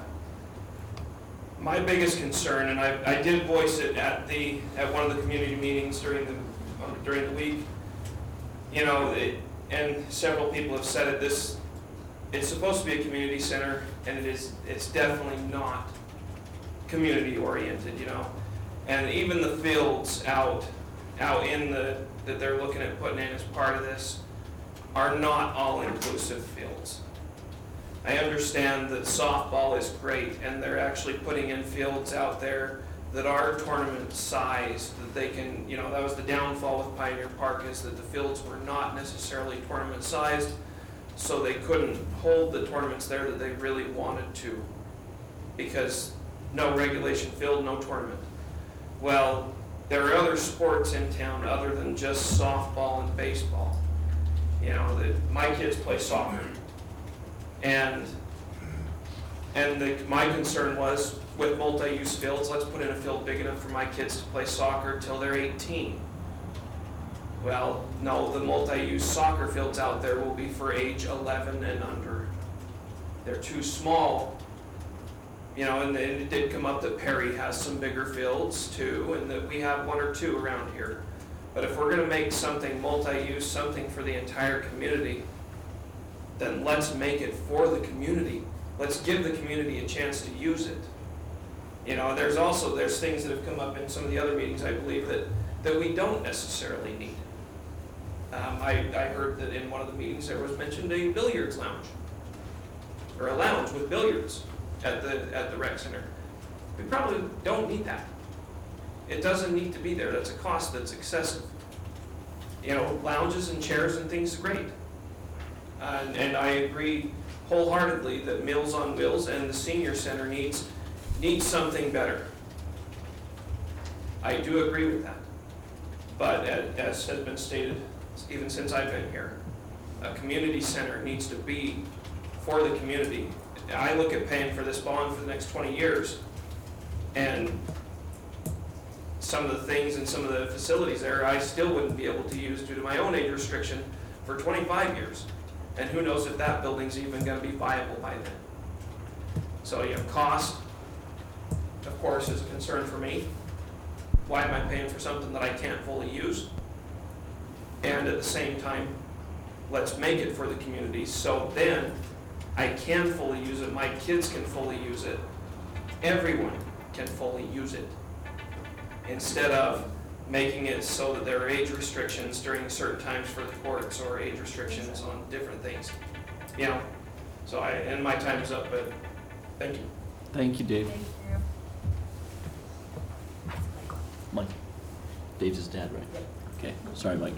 my biggest concern, and I, I did voice it at the at one of the community meetings during the um, during the week. You know, it, and several people have said it. This it's supposed to be a community center, and it is. It's definitely not community oriented. You know, and even the fields out out in the that they're looking at putting in as part of this are not all-inclusive fields. I understand that softball is great, and they're actually putting in fields out there that are tournament sized, that they can, you know, that was the downfall with Pioneer Park, is that the fields were not necessarily tournament sized, so they couldn't hold the tournaments there that they really wanted to, because no regulation field, no tournament. Well, there are other sports in town other than just softball and baseball. You know, the, my kids play soccer. And and the, my concern was, with multi-use fields, let's put in a field big enough for my kids to play soccer till they're eighteen. Well, no, the multi-use soccer fields out there will be for age eleven and under. They're too small. You know, and, and it did come up that Perry has some bigger fields too, and that we have one or two around here. But if we're gonna make something multi-use, something for the entire community, then let's make it for the community. Let's give the community a chance to use it. You know, there's also, there's things that have come up in some of the other meetings, I believe, that, that we don't necessarily need. Um, I, I heard that in one of the meetings there was mentioned a billiards lounge, or a lounge with billiards at the, at the rec center. We probably don't need that. It doesn't need to be there. That's a cost that's excessive. You know, lounges and chairs and things are great. Uh, and I agree wholeheartedly that Meals on Wheels and the senior center needs needs something better. I do agree with that. But as has been stated, even since I've been here, a community center needs to be for the community. I look at paying for this bond for the next twenty years, and some of the things and some of the facilities there I still wouldn't be able to use due to my own age restriction for twenty-five years. And who knows if that building's even going to be viable by then. So, you know, cost, of course, is a concern for me. Why am I paying for something that I can't fully use? And at the same time, let's make it for the community, so then I can fully use it, my kids can fully use it, everyone can fully use it. Instead of making it so that there are age restrictions during certain times for the courts or age restrictions on different things. You know, so I, and my time is up, but thank you. Thank you, Dave. Thank you. Mike. Dave's his dad, right? Okay, sorry, Mike.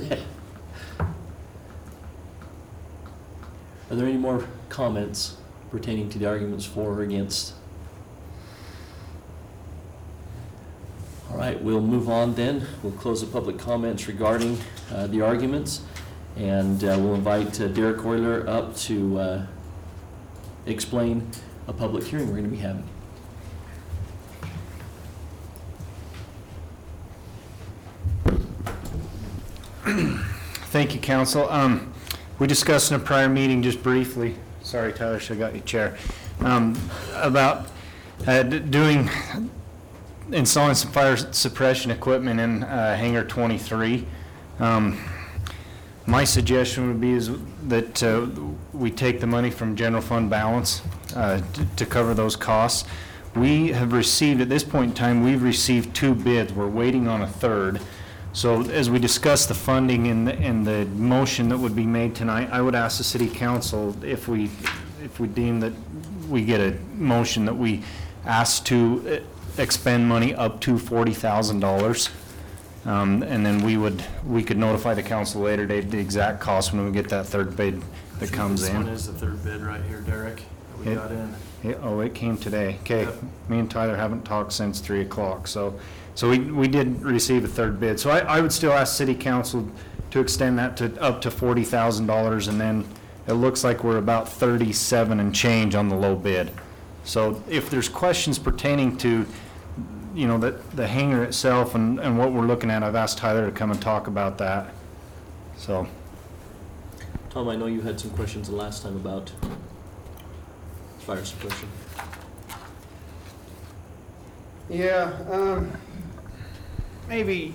Are there any more comments pertaining to the arguments for or against? All right, we'll move on then. We'll close the public comments regarding uh, the arguments, and uh, we'll invite uh, Derek Euler up to uh, explain a public hearing we're going to be having. Thank you, Council. Um, we discussed in a prior meeting just briefly, sorry Tyler, should have got your chair, um, about uh, d- doing, installing some fire suppression equipment in uh, hangar twenty-three. Um, my suggestion would be is that uh, we take the money from general fund balance uh, to, to cover those costs. We have received, at this point in time, we've received two bids. We're waiting on a third. So as we discuss the funding and the, and the motion that would be made tonight, I would ask the city council if we, if we deem that we get a motion that we ask to expend money up to forty thousand dollars. Um, and then we would, we could notify the council later date the exact cost when we get that third bid that comes in. This one is the third bid right here, Derek, that we It- got in. It- oh, it came today. Okay, Yep. me and Tyler haven't talked since three o'clock, so, so we, we did receive a third bid. So I, I would still ask city council to extend that to up to forty thousand dollars, and then it looks like we're about thirty-seven and change on the low bid. So if there's questions pertaining to, you know, the, the hangar itself and, and what we're looking at, I've asked Tyler to come and talk about that. So, Tom, I know you had some questions the last time about fire suppression. Yeah, um, maybe,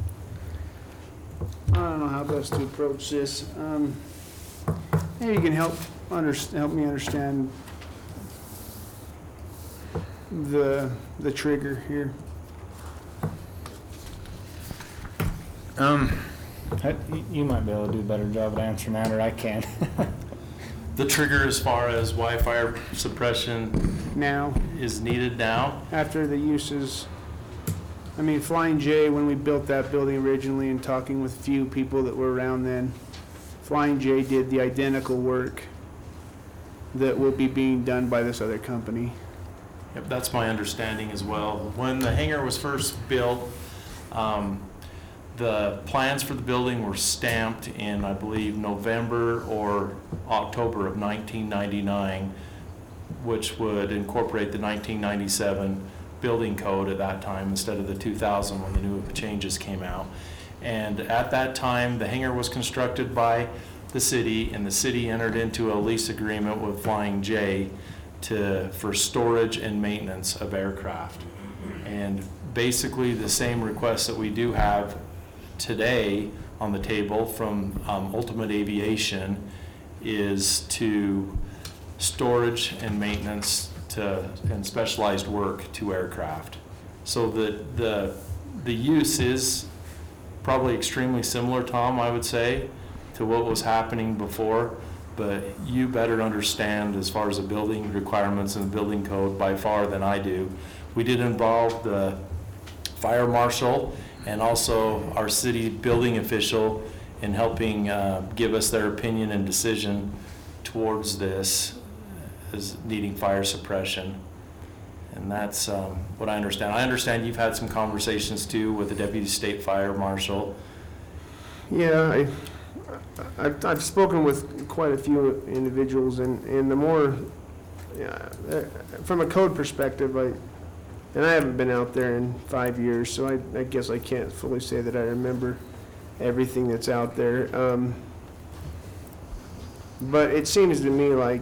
I don't know how best to approach this. Um, maybe you can help under, help me understand the, the trigger here. um, I- you- you might be able to do a better job at answering that, or I can. The trigger as far as why fire suppression Now, is needed now? after the uses, I mean, Flying J, when we built that building originally and talking with few people that were around then, Flying J did the identical work that will be being done by this other company. Yep, that's my understanding as well. When the hangar was first built, um, the plans for the building were stamped in, I believe, November or October of nineteen ninety-nine, which would incorporate the nineteen ninety-seven building code at that time instead of the two thousand when the new changes came out. And at that time, the hangar was constructed by the city, and the city entered into a lease agreement with Flying J to, for storage and maintenance of aircraft. And basically the same request that we do have today on the table from um, Ultimate Aviation is to storage and maintenance to, and specialized work to aircraft. So the, the, the use is probably extremely similar, Tom, I would say, to what was happening before, but you better understand as far as the building requirements and the building code by far than I do. We did involve the fire marshal and also our city building official in helping uh, give us their opinion and decision towards this as needing fire suppression. And that's um, what I understand. I understand you've had some conversations too with the deputy state fire marshal. Yeah, I, I've, I've spoken with quite a few individuals, and, and the more, yeah, uh, from a code perspective, I, and I haven't been out there in five years, so I, I guess I can't fully say that I remember everything that's out there. Um, but it seems to me like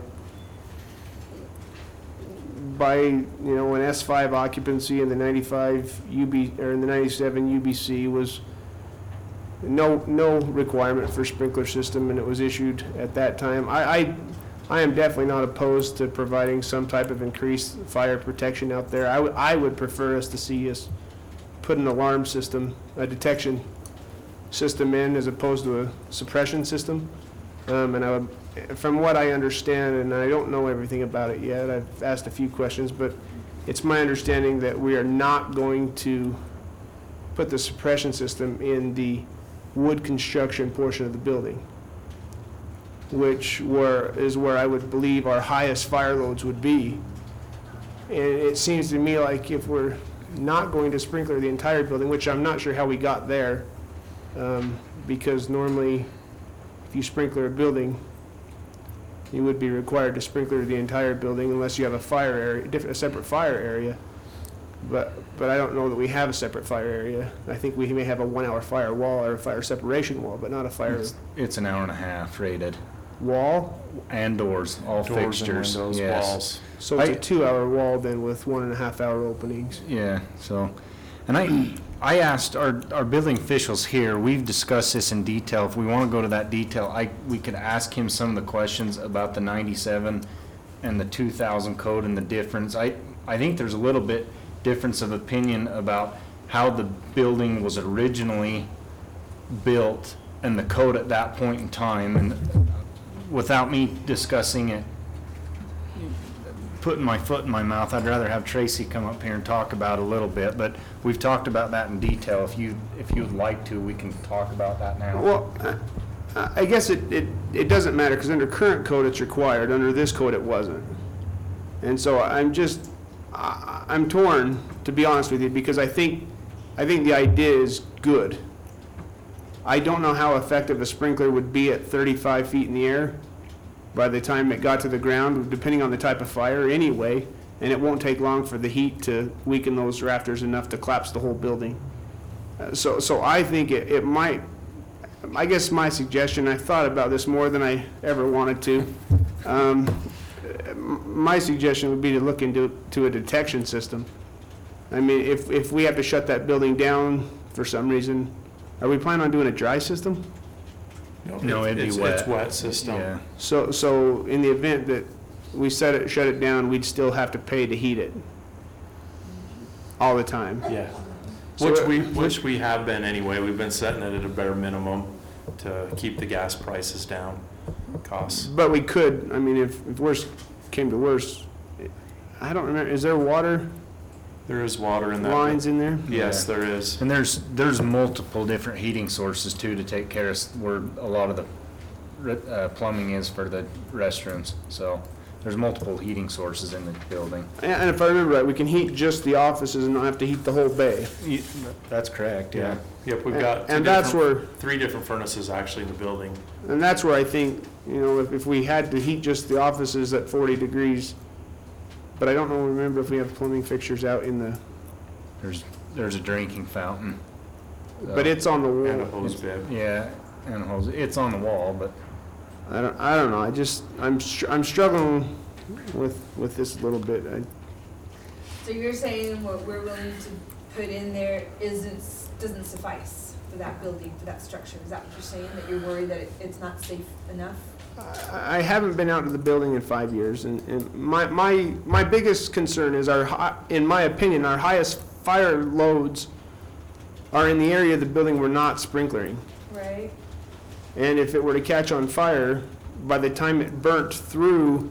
by, you know, an S five occupancy in the ninety-five U B, or in the ninety-seven U B C was no, no requirement for sprinkler system, and it was issued at that time. I, I, I am definitely not opposed to providing some type of increased fire protection out there. I would, I would prefer us to see us put an alarm system, a detection system in as opposed to a suppression system. Um, and I would, from what I understand, and I don't know everything about it yet, I've asked a few questions, but it's my understanding that we are not going to put the suppression system in the wood construction portion of the building, which were, is where I would believe our highest fire loads would be. And it seems to me like if we're not going to sprinkler the entire building, which I'm not sure how we got there, um, because normally if you sprinkler a building, you would be required to sprinkler the entire building unless you have a fire area, diff- a separate fire area. But, but I don't know that we have a separate fire area. I think we may have a one-hour fire wall or a fire separation wall, but not a fire It's, it's an hour and a half rated. wall. And doors, all Doors and fixtures, windows, yes. walls. So it's I- a two-hour wall then with one and a half hour openings. Yeah, so, and I, I asked our, our building officials here, we've discussed this in detail. If we want to go to that detail, I, we could ask him some of the questions about the ninety-seven and the two thousand code and the difference. I, I think there's a little bit difference of opinion about how the building was originally built and the code at that point in time. And without me discussing it, putting my foot in my mouth, I'd rather have Tracy come up here and talk about it a little bit, but we've talked about that in detail. If you, if you would like to, we can talk about that now. Well, I- I guess it, it, it doesn't matter, because under current code it's required, under this code it wasn't. And so I'm just, I- I'm torn, to be honest with you, because I think, I think the idea is good. I don't know how effective a sprinkler would be at thirty-five feet in the air by the time it got to the ground, depending on the type of fire anyway, and it won't take long for the heat to weaken those rafters enough to collapse the whole building. Uh, So, so I think it, it might, I guess my suggestion, I thought about this more than I ever wanted to. Um, m- My suggestion would be to look into, to a detection system. I mean, if, if we have to shut that building down for some reason, are we planning on doing a dry system? No, it'd be It's- wet. It's wet system. Yeah. So, so in the event that we set it, shut it down, we'd still have to pay to heat it all the time. Yeah, So which it- we, which we have been anyway. We've been setting it at a bare minimum to keep the gas prices down, costs. But we could, I mean, if, if worse came to worse, I don't remember, is there water There is water in that. lines in there? Yes, Yeah. there is. And there's, there's multiple different heating sources too to take care of s- where a lot of the re- uh, plumbing is for the restrooms. So there's multiple heating sources in the building. And and if I remember right, we can heat just the offices and not have to heat the whole bay. Ye- That's correct, yeah. Yep, we've And- got. two and that's different- where- Three different furnaces actually in the building. And that's where I think, you know, if, if we had to heat just the offices at forty degrees, but I don't know, remember if we have plumbing fixtures out in the, There's, there's a drinking fountain. but it's on the And a wall. hose bib. Yeah, and a hose, it's on the wall, but I don't, I don't know, I just, I'm, str- I'm struggling with, with this a little bit. I- So you're saying what we're willing to put in there isn't, doesn't suffice for that building, for that structure? Is that what you're saying, that you're worried that it- it's not safe enough? I I haven't been out to the building in five years, and, and my, my, my biggest concern is our, hi- in my opinion, our highest fire loads are in the area of the building we're not sprinklering. Right. And if it were to catch on fire, by the time it burnt through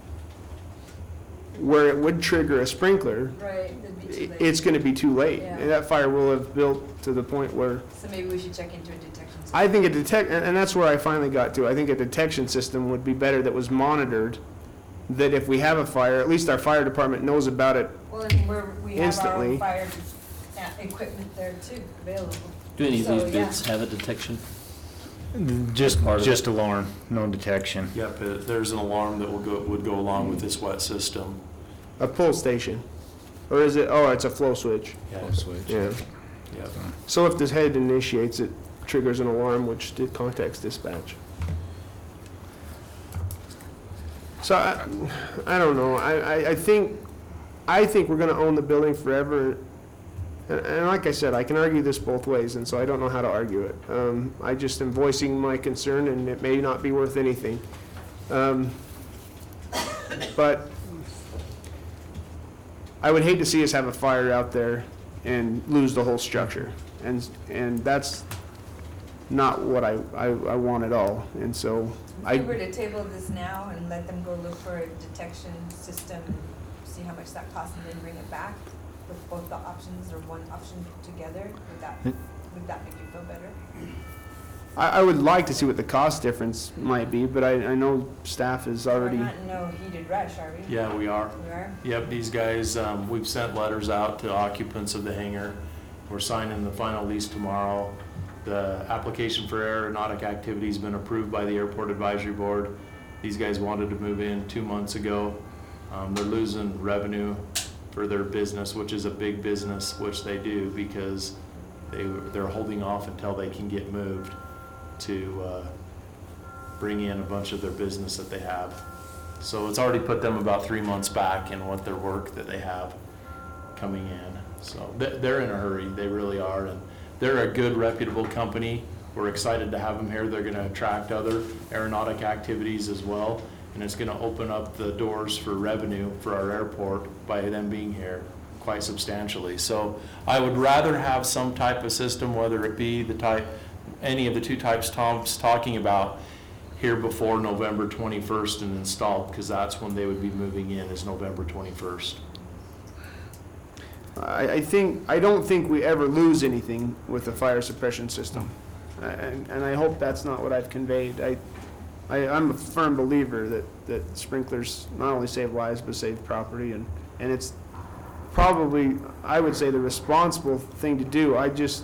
where it would trigger a sprinkler, Right, that'd be too i- late. it's gonna be too late. Yeah. And that fire will have built to the point where, So maybe we should check into a detection system. I think a detect, and and that's where I finally got to, I think a detection system would be better that was monitored, that if we have a fire, at least our fire department knows about it. Well, and we're, we have our Instantly. own fire uh, equipment there too, available. Do any of So, these yeah. bids have a detection? just, Part of it. just alarm, no detection. Yep, uh, there's an alarm that will go, would go along with this wet system. A pull station? Or is it, oh, it's a flow switch? Yeah. Flow switch. Yeah. Yep. So if this head initiates, it triggers an alarm which di- contacts dispatch. So I, I don't know, I, I, I think, I think we're gonna own the building forever. And, and like I said, I can argue this both ways, and so I don't know how to argue it. Um, I just am voicing my concern, and it may not be worth anything. Um, But I would hate to see us have a fire out there and lose the whole structure. And, and that's not what I, I, I want at all. And so I. If we were to table this now and let them go look for a detection system and see how much that costs and then bring it back with both the options or one option together, would that, would that make you feel better? I, I would like to see what the cost difference might be, but I, I know staff is already. We're not in no heated rush, are we? Yeah, we are. We are? Yep, these guys, um, we've sent letters out to occupants of the hangar. We're signing the final lease tomorrow. The application for aeronautic activity has been approved by the Airport Advisory Board. These guys wanted to move in two months ago. Um, they're losing revenue for their business, which is a big business, which they do, because they, they're holding off until they can get moved to uh, bring in a bunch of their business that they have. So it's already put them about three months back in what their work that they have coming in. So they- they're in a hurry, they really are, and they're a good reputable company. We're excited to have them here. They're gonna attract other aeronautic activities as well, and it's gonna open up the doors for revenue for our airport by them being here quite substantially. So I would rather have some type of system, whether it be the type, any of the two types Tom's talking about, here before November twenty-first and installed, because that's when they would be moving in, is November twenty-first. I, I think, I don't think we ever lose anything with the fire suppression system. And, and I hope that's not what I've conveyed. I, I, I'm a firm believer that, that sprinklers not only save lives, but save property, and, and it's probably, I would say, the responsible thing to do. I just,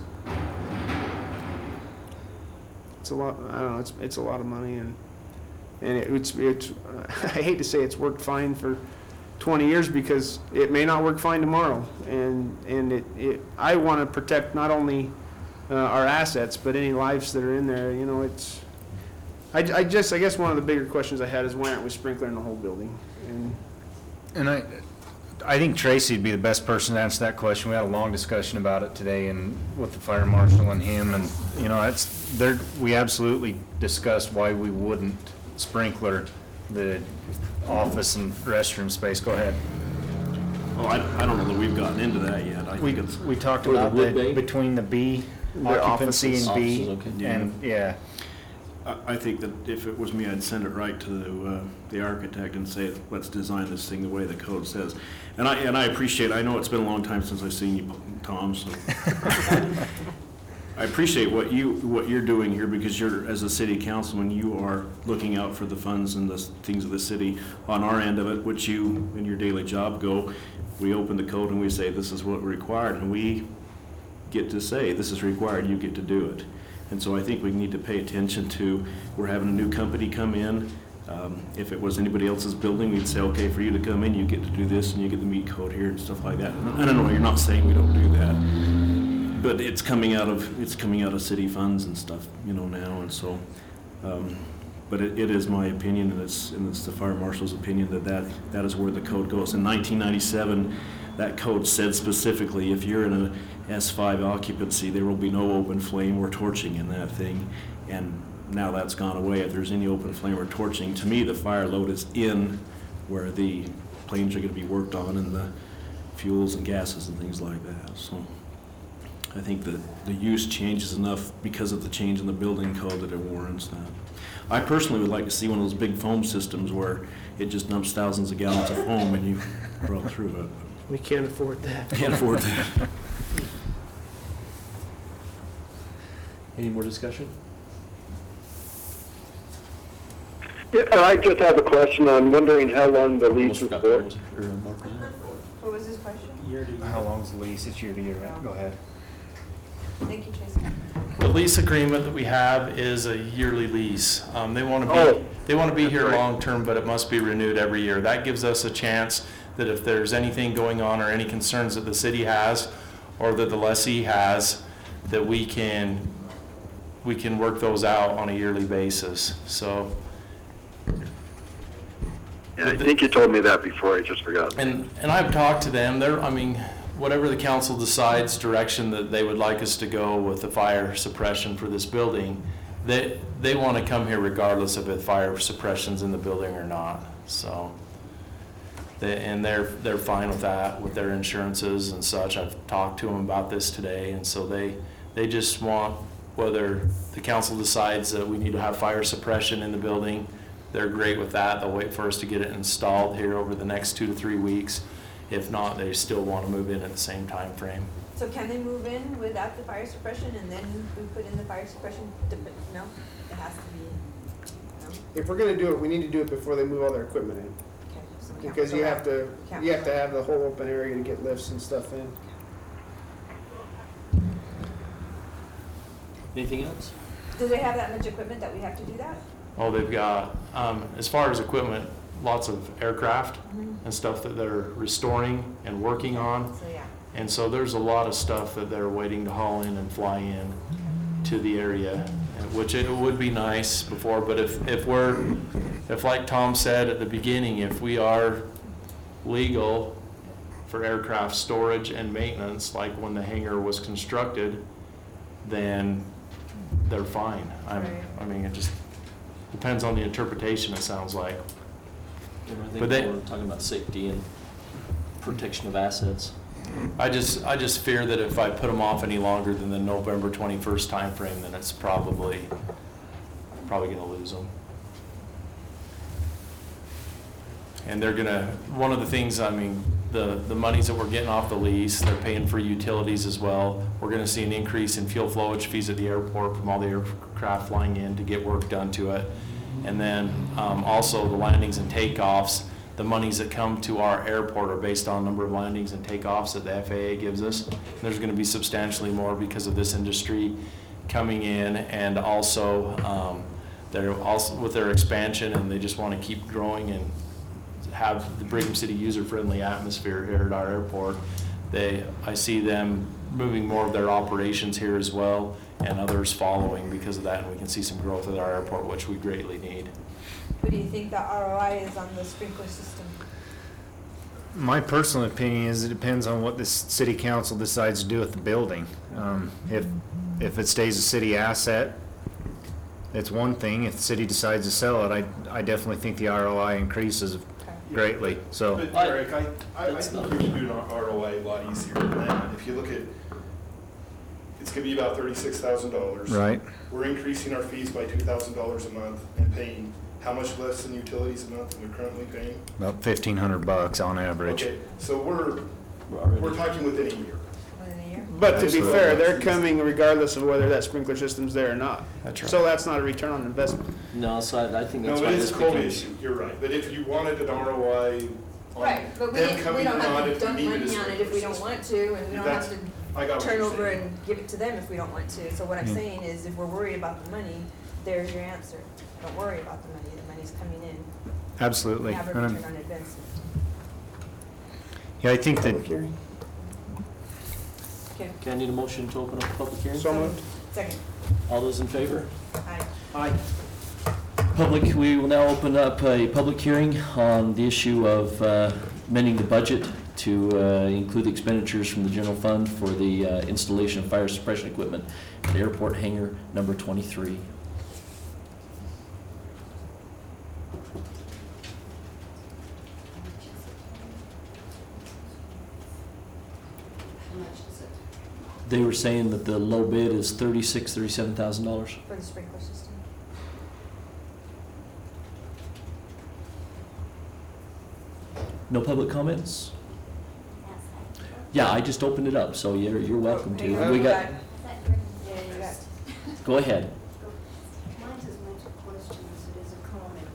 it's a lot, I don't know, it's, it's a lot of money, and, and it, it's, it's, I hate to say it's worked fine for twenty years, because it may not work fine tomorrow. And, and it, it, I want to protect not only uh, our assets, but any lives that are in there. You know, it's, I, I just, I guess one of the bigger questions I had is, why aren't we sprinklering the whole building? And And I, I think Tracy would be the best person to answer that question. We had a long discussion about it today, and with the fire marshal and him, and, you know, it's, there, we absolutely discussed why we wouldn't sprinkler the office and restroom space. Go ahead. Oh, I, I don't know that we've gotten into that yet. I We, think it's. we talked Where the about wood the, bay? between the B, The occupancy offices. and B, Offices, okay. and, yeah. I, I think that if it was me, I'd send it right to the, uh, the architect and say, let's design this thing the way the code says. And I, and I appreciate, I know it's been a long time since I've seen you, Tom, so. I appreciate what you, what you're doing here, because you're, as a city councilman, you are looking out for the funds and the things of the city. On our end of it, which you, in your daily job, go, we open the code and we say, this is what required, and we get to say, this is required, you get to do it. And so I think we need to pay attention to, we're having a new company come in. Um, if it was anybody else's building, we'd say, okay, for you to come in, you get to do this, and you get the meat code here and stuff like that. I don't know, you're not saying we don't do that, but it's coming out of, it's coming out of city funds and stuff, you know, now, and so, um, but it, it is my opinion, and it's, and it's the fire marshal's opinion, that that, that is where the code goes. In nineteen ninety-seven, that code said specifically, if you're in a S five occupancy, there will be no open flame or torching in that thing, and now that's gone away. If there's any open flame or torching, to me, the fire load is in where the planes are gonna be worked on, and the fuels and gases and things like that, so. I think that the use changes enough because of the change in the building code that it warrants that. I personally would like to see one of those big foam systems where it just dumps thousands of gallons of foam and you crawl through it. we can't afford that. Can't afford that. Any more discussion? Yeah, I just have a question. I'm wondering how long the lease is for. What was his question? Year to year. How long's the lease? It's year to year, right? Go ahead. Thank you, Tracy. The lease agreement that we have is a yearly lease. Um, they want to Oh, be, they want to be here right. long-term, but it must be renewed every year. That gives us a chance that if there's anything going on or any concerns that the city has or that the lessee has, that we can, we can work those out on a yearly basis, so. Yeah, I think you told me that before, I just forgot. And, and I've talked to them, they're, I mean, whatever the council decides direction that they would like us to go with the fire suppression for this building, they, they want to come here regardless of if fire suppression's in the building or not, so. They, and they're, they're fine with that, with their insurances and such. I've talked to them about this today, and so they, they just want, whether the council decides that we need to have fire suppression in the building, they're great with that. They'll wait for us to get it installed here over the next two to three weeks. If not, they still want to move in at the same time frame. So can they move in without the fire suppression and then we put in the fire suppression? No, it has to be, no? If we're gonna do it, we need to do it before they move all their equipment in. Okay, so we can't Because put you that- have to, can't you put have to that- have the whole open area to get lifts and stuff in. Anything else? Do they have that much equipment that we have to do that? Oh, they've got, um, as far as equipment, lots of aircraft Mhm. and stuff that they're restoring and working on. So, yeah. And so there's a lot of stuff that they're waiting to haul in and fly in to the area, which it would be nice before, but if, if we're, if like Tom said at the beginning, if we are legal for aircraft storage and maintenance, like when the hangar was constructed, then they're fine. I'm, Right. I mean, it just depends on the interpretation, it sounds like. You know, I But think they- we're talking about safety and protection of assets. I just, I just fear that if I put them off any longer than the November twenty-first timeframe, then it's probably, probably gonna lose them. And they're gonna, one of the things, I mean, the, the monies that we're getting off the lease, they're paying for utilities as well. We're gonna see an increase in fuel flowage fees at the airport from all the aircraft flying in to get work done to it. And then, um, also the landings and takeoffs, the monies that come to our airport are based on number of landings and takeoffs that the F A A gives us. And there's gonna be substantially more because of this industry coming in, and also, um, they're also, with their expansion, and they just wanna keep growing and have the Brigham City user-friendly atmosphere here at our airport. They, I see them moving more of their operations here as well, and others following because of that, and we can see some growth at our airport, which we greatly need. What do you think the R O I is on the sprinkler system? My personal opinion is it depends on what the city council decides to do with the building. Um, if, if it stays a city asset, it's one thing. If the city decides to sell it, I, I definitely think the R O I increases greatly, so. But Eric, I, I, I think you can do an R O I a lot easier than that. If you look at, it's gonna be about thirty-six thousand dollars. Right. We're increasing our fees by two thousand dollars a month and paying how much less than utilities a month than we're currently paying? About fifteen hundred bucks on average. Okay, so we're, we're talking within a year. Within a year? But to be Absolutely. fair, they're coming regardless of whether that sprinkler system's there or not. That's right. So that's not a return on investment. No, so I, I think that's No, why it this is a COVID becomes. issue, you're right. But if you wanted an R O I on Right, but we, them we coming don't in on have it, to we dump needed a money on it if we don't sprinkler want to, and we don't have That's- to I got what turn you're over saying. and give it to them if we don't want to. So what I'm Yeah. saying is, if we're worried about the money, there's your answer. Don't worry about the money, the money's coming in. Absolutely. Have a And I'm- return on investment. Yeah, I think that, Okay. Okay, I need a motion to open up the public hearing. So moved. Second. All those in favor? Aye. Aye. Public, we will now open up a public hearing on the issue of uh, amending the budget to uh, include the expenditures from the general fund for the uh, installation of fire suppression equipment at airport hangar number twenty-three. How much is it? They were saying that the low bid is thirty-six, thirty-seven thousand dollars. For the sprinkler system. No public comments? Yeah, I just opened it up, so you're, you're welcome to. Hang on, We you got, Yeah, you got. go ahead. Mine's as much a question as it is a comment.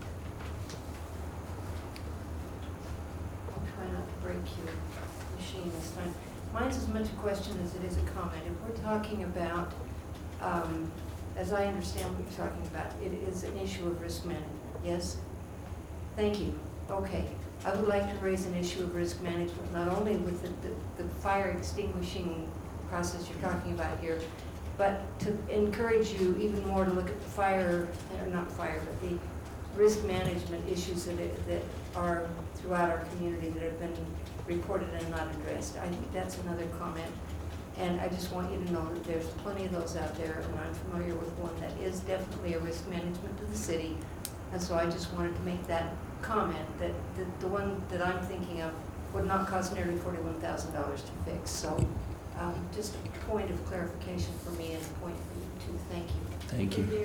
I'll try not to break your machine this time. Mine's as much a question as it is a comment. If we're talking about, um, as I understand what you're talking about, it is an issue of risk management, yes? Thank you. Okay. I would like to raise an issue of risk management, not only with the, the, the fire extinguishing process you're talking about here, but to encourage you even more to look at the fire, or not fire, but the risk management issues that, it- that are throughout our community that have been reported and not addressed. I think that's another comment. And I just want you to know that there's plenty of those out there, and I'm familiar with one that is definitely a risk management to the city. And so I just wanted to make that comment, that the, the one that I'm thinking of would not cost nearly forty-one thousand dollars to fix. So um, just a point of clarification for me and a point for you too. Thank you. Thank you.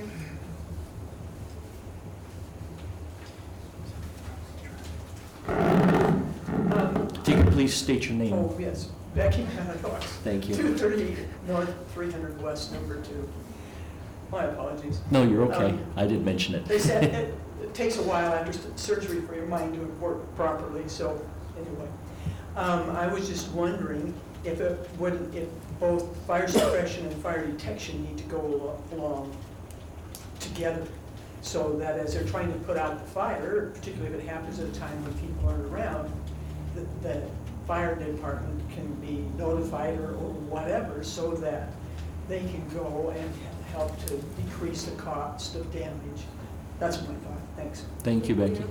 If you could please state your name. Oh, yes, Becky Maddox. Thank you. two thirty-eight North, three hundred West, number two. My apologies. No, you're okay. Um, I did mention it. They said it, it takes a while after surgery for your mind to work properly, so anyway. Um, I was just wondering if it wouldn't, if both fire suppression and fire detection need to go alo- along together, so that as they're trying to put out the fire, particularly if it happens at a time when people aren't around, the, the fire department can be notified or, or whatever, so that they can go and help to decrease the cost of damage. That's my thought. Thanks. Thank you, Becky.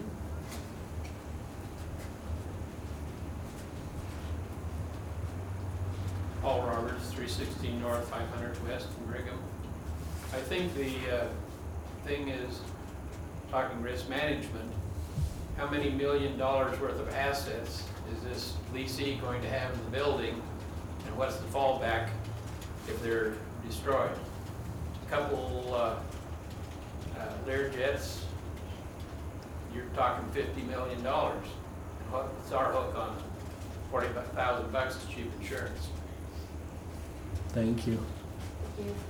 Paul Roberts, three sixteen North, five hundred West in Brigham. I think the uh, thing is, talking risk management, how many million dollars worth of assets is this leasee going to have in the building? And what's the fallback if they're destroyed? A couple uh, uh, Learjets, you're talking fifty million dollars. And what's our hook on it? forty thousand bucks is cheap insurance. Thank you. Thank you.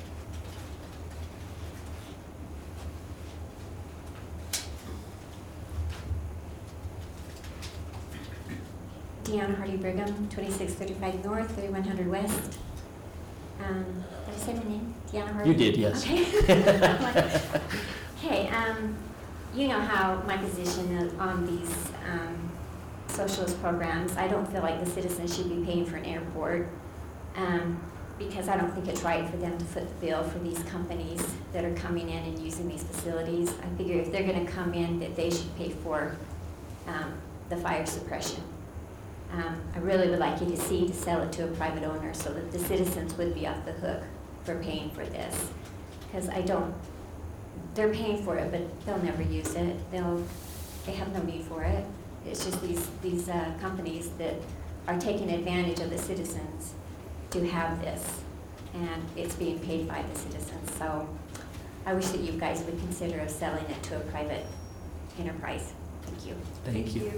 Deanna Hardy Brigham, twenty-six thirty-five North, thirty-one hundred West. Um, did I say my name? Deanna Hardy? You did, yes. Okay. Hey, um, you know how my position is on these um, socialist programs. I don't feel like the citizens should be paying for an airport um, because I don't think it's right for them to foot the bill for these companies that are coming in and using these facilities. I figure if they're going to come in, that they should pay for um, the fire suppression. Um, I really would like you to see to sell it to a private owner so that the citizens would be off the hook for paying for this. Because I don't, they're paying for it, but they'll never use it. They'll, they have no need for it. It's just these, these uh, companies that are taking advantage of the citizens to have this. And it's being paid by the citizens. So I wish that you guys would consider of selling it to a private enterprise. Thank you. Thank you.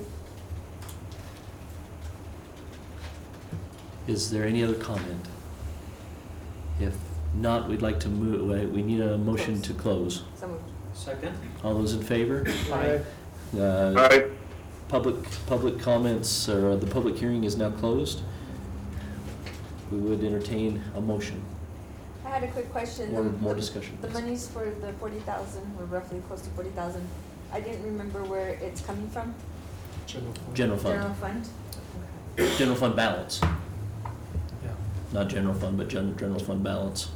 Is there any other comment? If not, we'd like to move, uh, we need a motion to close. So moved. Second. All those in favor? Aye. Uh, Aye. Public, public comments, or the public hearing is now closed. We would entertain a motion. I had a quick question. More- The- more the- discussion, The please. monies for the forty thousand, were roughly close to forty thousand. I didn't remember where it's coming from. General fund. General fund? General fund balance. Not general fund, but gen- general fund balance.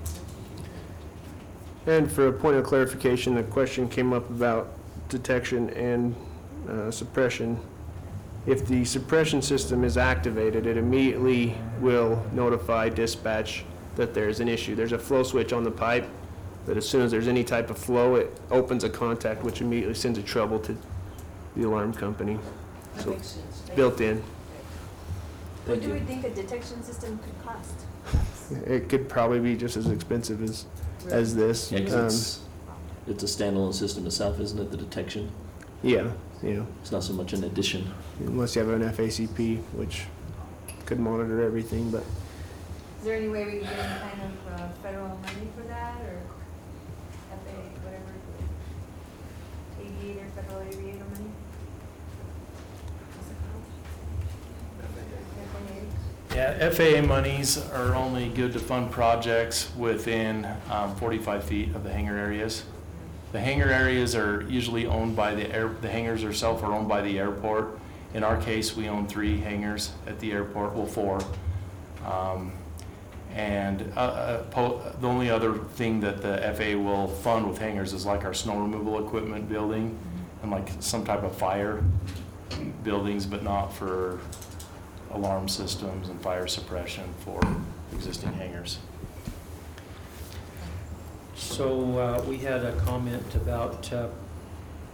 And for a point of clarification, the question came up about detection and uh, suppression. If the suppression system is activated, it immediately will notify dispatch that there's an issue. There's a flow switch on the pipe that as soon as there's any type of flow, it opens a contact, which immediately sends a trouble to the alarm company. That So makes sense. it's Thank built you. in. What Thank do we you. think a detection system could cost? It could probably be just as expensive as, as this. Yeah, 'cause Um, it's, it's a standalone system itself, isn't it, the detection? Yeah, yeah, It's not so much an addition. unless you have an F A C P, which could monitor everything, but Is there any way we could get any kind of uh, federal money for that, or F A A, whatever, aviator, federal aviator money? What's it called? F A A? Yeah, F A A monies are only good to fund projects within um, forty-five feet of the hangar areas. The hangar areas are usually owned by the air, the hangars themselves are owned by the airport. In our case, we own three hangars at the airport, well, four. Um, And uh, uh, po- the only other thing that the F A A will fund with hangars is like our snow removal equipment building and like some type of fire buildings, but not for alarm systems and fire suppression for existing hangars. So uh, we had a comment about uh,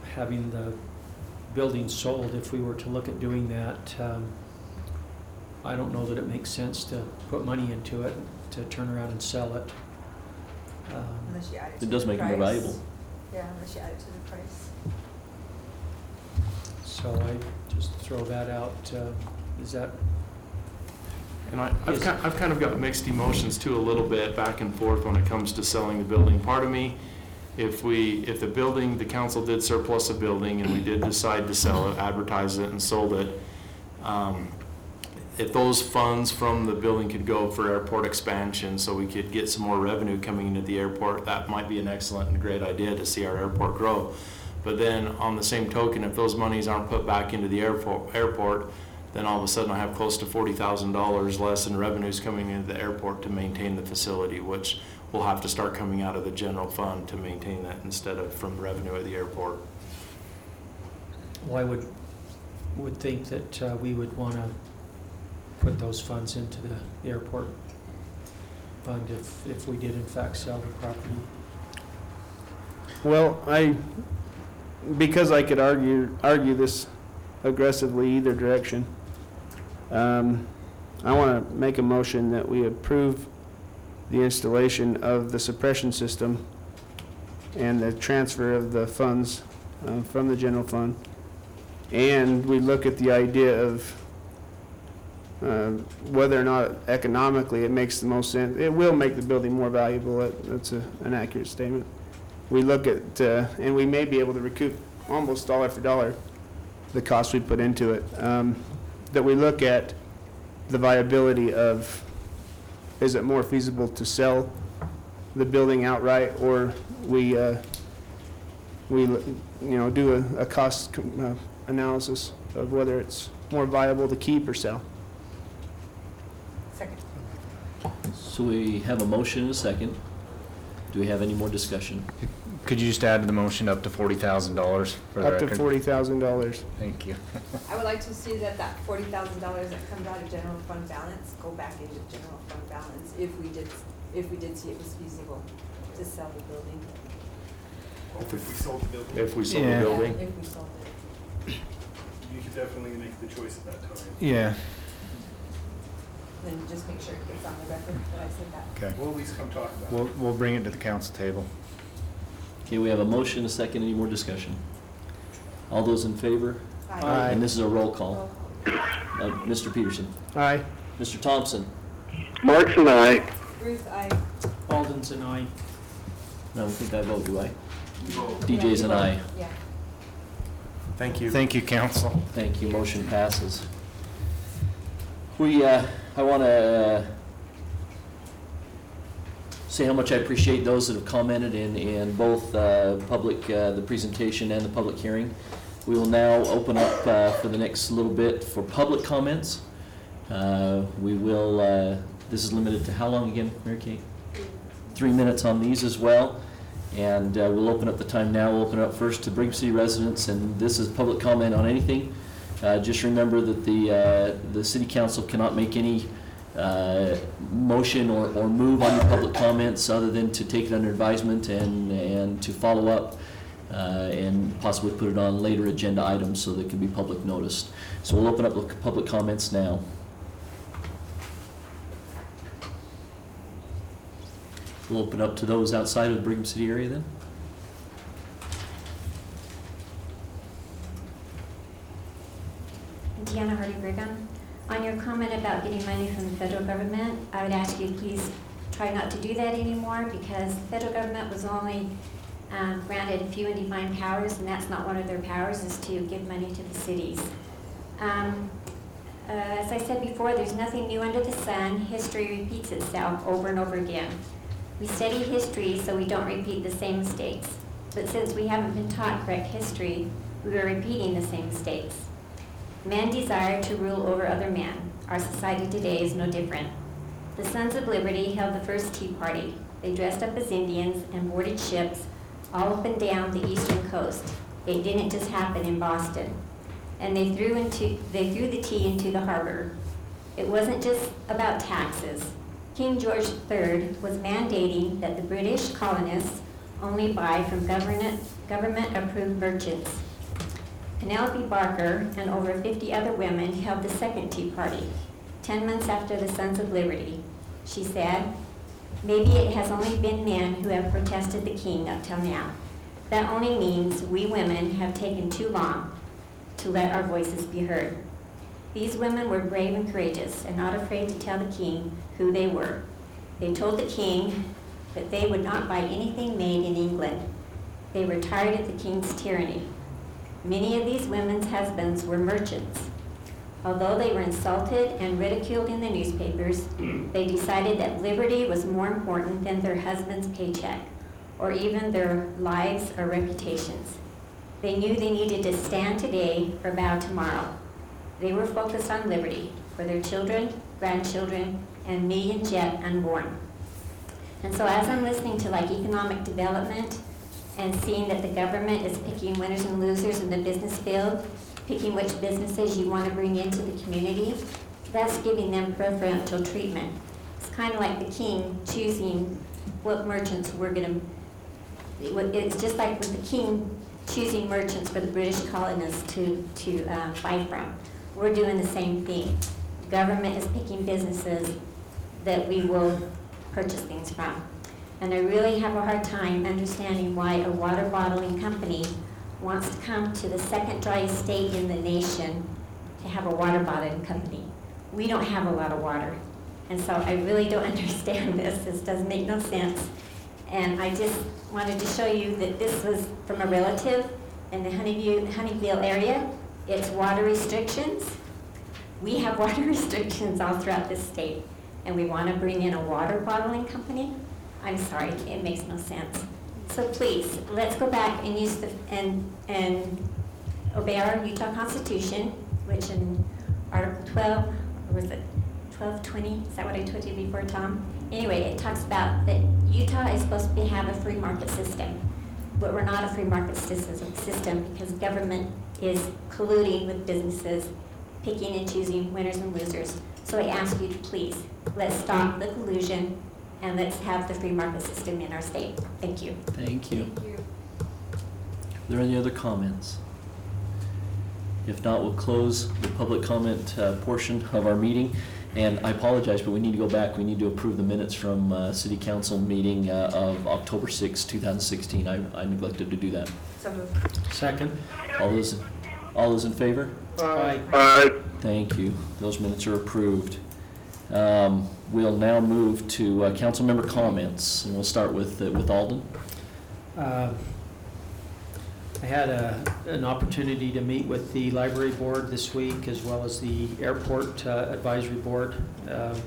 having the building sold, if we were to look at doing that, um, I don't know that it makes sense to put money into it, to turn around and sell it. Um, Unless you add it to It does the make it more price. valuable. Yeah, unless you add it to the price. So I just throw that out. Uh, Is that, And I, I've Yes. kind, I've kind of got mixed emotions too, a little bit back and forth when it comes to selling the building. Part of me, if we, if the building, the council did surplus a building and we did decide to sell it, advertise it and sold it, um, if those funds from the building could go for airport expansion so we could get some more revenue coming into the airport, that might be an excellent and great idea to see our airport grow. But then on the same token, if those monies aren't put back into the airport, airport, then all of a sudden I have close to forty thousand dollars less in revenues coming into the airport to maintain the facility, which will have to start coming out of the general fund to maintain that instead of from revenue at the airport. well, I would, would think that uh, we would want to put those funds into the airport fund if, if we did in fact sell the property. Well, I, because I could argue, argue this aggressively either direction, um, I want to make a motion that we approve the installation of the suppression system and the transfer of the funds uh, from the general fund. And we look at the idea of uh, whether or not economically it makes the most sense. It will make the building more valuable. That- That's a, an accurate statement. We look at, uh, and we may be able to recoup almost dollar for dollar the cost we put into it. Um, that we look at the viability of, is it more feasible to sell the building outright, or we, uh, we, you know, do a, a cost uh, analysis of whether it's more viable to keep or sell. Second. So we have a motion and a second. Do we have any more discussion? Could you just add to the motion up to forty thousand dollars for the Up to record? forty thousand dollars. Thank you. I would like to see that that forty thousand dollars that comes out of general fund balance go back into general fund balance if we did, if we did see it was feasible to sell the building. If we sold the building. If we sold the Yeah. building. If we sold it. You could definitely make the choice at that time. Yeah. Then just make sure it gets on the record that I said that. Okay. We'll at least come talk about it. We'll, we'll bring it to the council table. Okay, we have a motion, a second, any more discussion? All those in favor? Aye. Aye. And this is a roll call. Roll call. Uh, Mister Peterson? Aye. Mister Thompson? Marks and I. Ruth, I. Alden's and I. I don't think I vote, do I? D J's and I. Yeah. Thank you. Thank you, council. Thank you, motion passes. We, uh, I want to say how much I appreciate those that have commented in, in both uh, public, uh, the presentation and the public hearing. We will now open up uh, for the next little bit for public comments. Uh, We will, uh, this is limited to how long again, Mary Kate? Three minutes on these as well. And uh, we'll open up the time now. We'll open it up first to Brigham City residents, and this is public comment on anything. Uh, Just remember that the, uh, the city council cannot make any uh, motion or, or move on your public comments other than to take it under advisement and, and to follow up uh, and possibly put it on later agenda items so that it can be public noticed. So we'll open up the public comments now. We'll open up to those outside of the Brigham City area then. Deanna Hardy Brigham. On your comment about getting money from the federal government, I would ask you to please try not to do that anymore, because the federal government was only um, granted a few undefined powers, and that's not one of their powers, is to give money to the cities. Um, uh, as I said before, there's nothing new under the sun. History repeats itself over and over again. We study history so we don't repeat the same mistakes. But since we haven't been taught correct history, we are repeating the same mistakes. Men desire to rule over other men. Our society today is no different. The Sons of Liberty held the first Tea Party. They dressed up as Indians and boarded ships all up and down the eastern coast. It didn't just happen in Boston. And they threw into they threw the tea into the harbor. It wasn't just about taxes. King George the Third was mandating that the British colonists only buy from government, government-approved merchants. Penelope Barker and over fifty other women held the second Tea Party, ten months after the Sons of Liberty. She said, "Maybe it has only been men who have protested the king up till now. That only means we women have taken too long to let our voices be heard." These women were brave and courageous and not afraid to tell the king who they were. They told the king that they would not buy anything made in England. They were tired of the king's tyranny. Many of these women's husbands were merchants. Although they were insulted and ridiculed in the newspapers, they decided that liberty was more important than their husband's paycheck, or even their lives or reputations. They knew they needed to stand today or bow tomorrow. They were focused on liberty for their children, grandchildren, and millions yet unborn. And so as I'm listening to like economic development and seeing that the government is picking winners and losers in the business field, picking which businesses you want to bring into the community, that's giving them preferential treatment. It's kind of like the king choosing what merchants we're going to, it's just like with the king choosing merchants for the British colonists to, to uh, buy from. We're doing the same thing. Government is picking businesses that we will purchase things from. And I really have a hard time understanding why a water bottling company wants to come to the second driest state in the nation to have a water bottling company. We don't have a lot of water. And so I really don't understand this. This doesn't make no sense. And I just wanted to show you that this was from a relative in the Honeyview, Honeyville area. It's water restrictions. We have water restrictions all throughout this state. And we want to bring in a water bottling company? I'm sorry, it makes no sense. So please, let's go back and use the, and, and obey our Utah Constitution, which in Article twelve, or was it twelve twenty? Is that what I told you before, Tom? Anyway, it talks about that Utah is supposed to be, have a free market system, but we're not a free market system, system because government is colluding with businesses, picking and choosing winners and losers. So I ask you to please, let's stop the collusion and let's have the free market system in our state. Thank you. Thank you. Thank you. Are there any other comments? If not, we'll close the public comment uh, portion of our meeting. And I apologize, but we need to go back. We need to approve the minutes from uh, City Council meeting uh, of October sixth, two thousand sixteen. I, I neglected to do that. So moved. Second. All those, all those in favor? Aye. Aye. Thank you. Those minutes are approved. Um, We'll now move to uh, council member comments, and we'll start with uh, with Alden. Uh, I had a, an opportunity to meet with the library board this week, as well as the airport uh, advisory board. Um,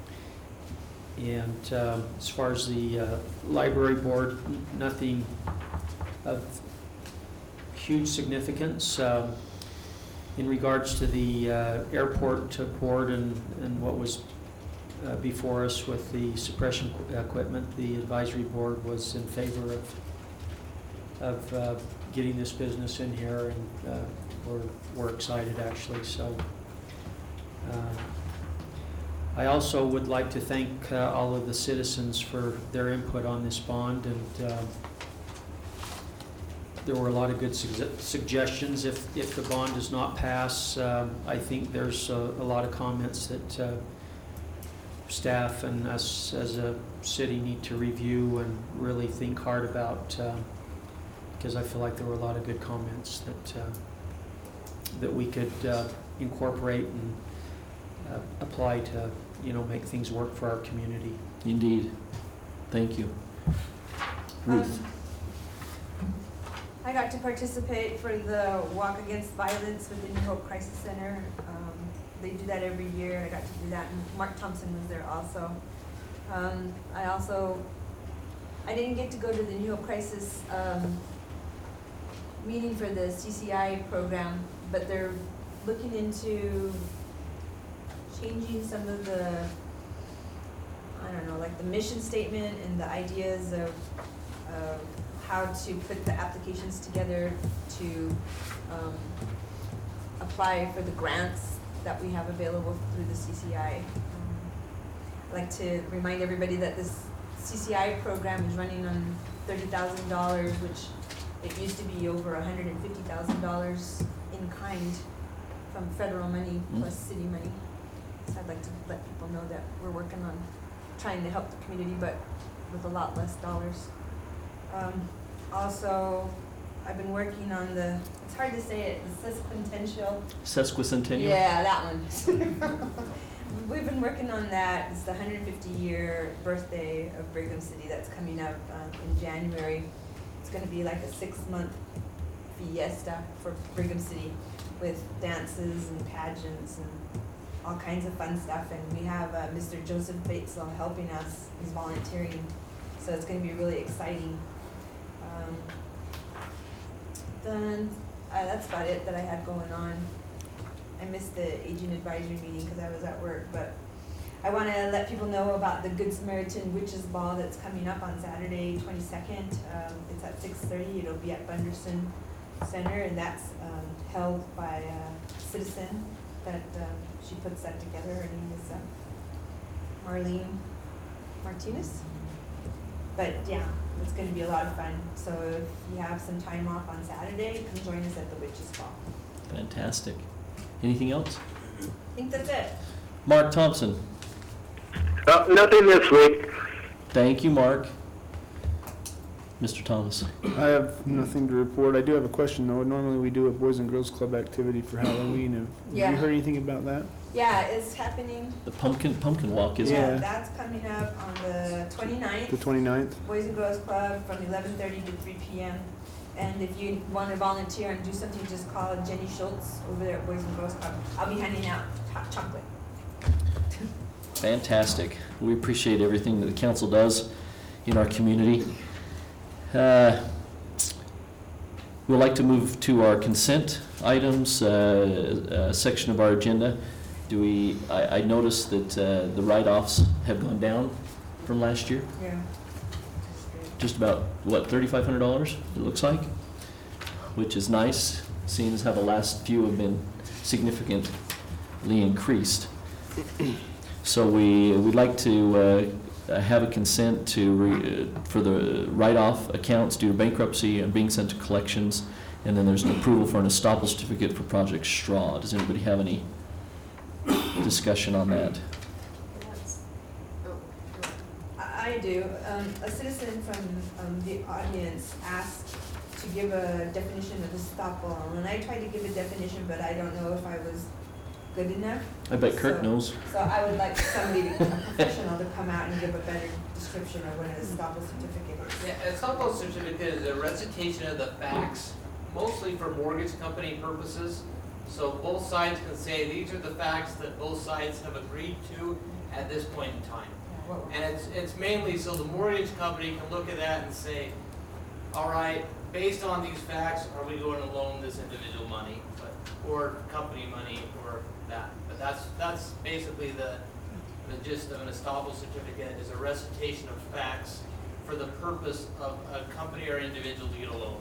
and um, as far as the uh, library board, n- nothing of huge significance. Um, in regards to the uh, airport board and, and what was Uh, before us with the suppression qu- equipment, the advisory board was in favor of of uh, getting this business in here, and uh, we're, we're excited actually. So uh, I also would like to thank uh, all of the citizens for their input on this bond, and uh, there were a lot of good sug- suggestions. If, if the bond does not pass, um, I think there's a, a lot of comments that uh, staff and us as a city need to review and really think hard about, uh, because I feel like there were a lot of good comments that uh, that we could uh, incorporate and uh, apply to, you know, make things work for our community. Indeed. Thank you. Ruth. Um, I got to participate for the Walk Against Violence with the New Hope Crisis Center. Um, They do that every year. I got to do that, and Mark Thompson was there also. Um, I also, I didn't get to go to the New Hope Crisis um, meeting for the C C I program, but they're looking into changing some of the, I don't know, like the mission statement and the ideas of, of how to put the applications together to um, apply for the grants that we have available through the C C I. Um, I'd like to remind everybody that this C C I program is running on thirty thousand dollars, which it used to be over a hundred and fifty thousand dollars in kind from federal money Mm. plus city money. So I'd like to let people know that we're working on trying to help the community, but with a lot less dollars. Um, also, I've been working on the, it's hard to say it, the sesquicentennial. Sesquicentennial? Yeah, that one. We've been working on that. It's the one hundred fifty year birthday of Brigham City that's coming up um, in January. It's going to be like a six month fiesta for Brigham City with dances and pageants and all kinds of fun stuff. And we have uh, Mister Joseph Batesville helping us. He's volunteering. So it's going to be really exciting. Um, then uh, that's about it that I had going on. I missed the aging advisory meeting because I was at work, but I want to let people know about the Good Samaritan Witches Ball that's coming up on Saturday, twenty-second. Um, it's at six thirty. It'll be at Bunderson Center, and that's um, held by a citizen that um, she puts that together. Her name is uh, Marlene Martinez. But yeah, it's going to be a lot of fun. So if you have some time off on Saturday, come join us at the Witches Ball. Fantastic. Anything else? I think that's it. Mark Thompson. Uh, nothing this week. Thank you, Mark. Mister Thomas. I have nothing to report. I do have a question though. Normally we do a Boys and Girls Club activity for Halloween. Have Yeah. you heard anything about that? Yeah, it's happening. The pumpkin pumpkin walk, isn't Yeah, it? that's coming up on the twenty-ninth. The twenty-ninth? Boys and Girls Club from eleven thirty to three p m And if you want to volunteer and do something, just call Jenny Schultz over there at Boys and Girls Club. I'll be handing out hot chocolate. Fantastic. We appreciate everything that the council does in our community. Uh, We'd like to move to our consent items, uh, uh, section of our agenda. Do we, I, I noticed that uh, the write-offs have gone down from last year. Yeah. Just about, what, thirty-five hundred dollars, it looks like? Which is nice, seeing as how the last few have been significantly increased. So we, we'd like to uh, have a consent to, re, uh, for the write-off accounts due to bankruptcy and being sent to collections. And then there's an approval for an estoppel certificate for Project Straw. Does anybody have any discussion on that? I I do. Um, a citizen from um, the audience asked to give a definition of estoppel, and I tried to give a definition, but I don't know if I was good enough. I bet Kirk So- knows. So I would like somebody, to, a professional, to come out and give a better description of what an estoppel certificate is. Yeah, a estoppel certificate is a recitation of the facts, mostly for mortgage company purposes. So both sides can say, these are the facts that both sides have agreed to at this point in time. And it's, it's mainly so the mortgage company can look at that and say, all right, based on these facts, are we going to loan this individual money, but, or company money, or that? But that's, that's basically the, the gist of an estoppel certificate, is a recitation of facts for the purpose of a company or individual to get a loan.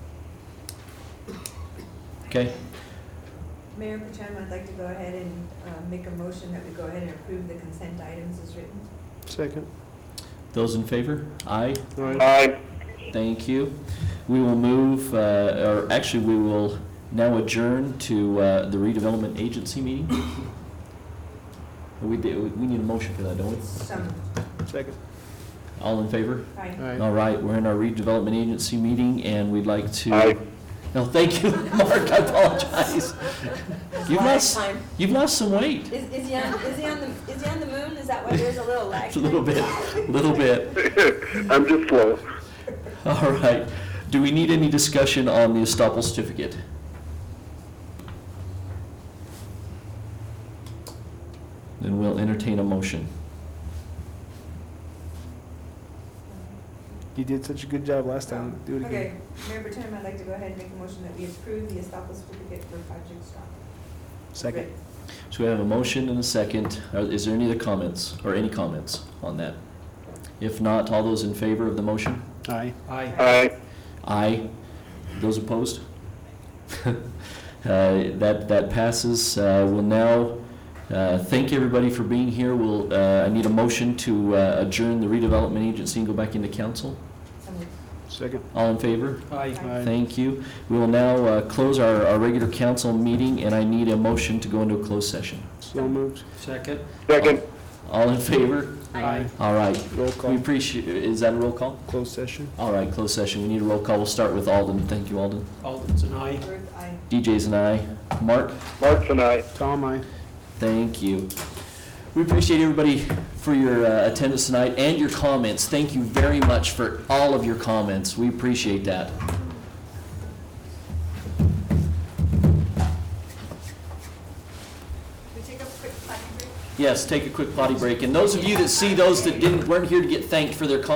Okay. Mayor Protem, I'd like to go ahead and uh, make a motion that we go ahead and approve the consent items as written. Second. Those in favor? Aye. Aye. Thank you. We will move, uh, or actually, we will now adjourn to uh, the redevelopment agency meeting. We, do- we need a motion for that, don't we? Some. Second. All in favor? Aye. Aye. All right, we're in our redevelopment agency meeting, and we'd like to. Aye. No, thank you, Mark, I apologize. You've Lag lost, time. you've lost some weight. Is, is he on, is he on the, is he on the moon? Is that why there's a little lag? Just a little bit, a little bit. I'm just slow. All right. Do we need any discussion on the estoppel certificate? Then we'll entertain a motion. You did such a good job last time. Do it Okay, again. Mayor Protem, I'd like to go ahead and make a motion that we approve the estoppel certificate for Project Straw. Second. So we have a motion and a second. Are- Is there any other comments, or any comments on that? If not, all those in favor of the motion? Aye. Aye. Aye. Aye. Those opposed? Uh, That, that passes. Uh, We'll now uh, thank everybody for being here. We'll, uh, I need a motion to uh, adjourn the redevelopment agency and go back into council. So moved. Second. All in favor? Aye. Aye. Thank you. We will now uh, close our, our regular council meeting, and I need a motion to go into a closed session. So moved. Second. Second. All in favor? Aye. All right. Roll We call. appreciate, is that a roll call? Closed session. All right, closed session. We need a roll call. We'll start with Alden. Thank you, Alden. Alden's an aye. Bird, aye. D J's and I. Mark? Mark's and I. Tom, aye. Thank you. We appreciate everybody for your uh, attendance tonight and your comments. Thank you very much for all of your comments. We appreciate that. We take a quick potty break? Yes, take a quick potty break. And those of you that see those that didn't, weren't here to get thanked for their comments,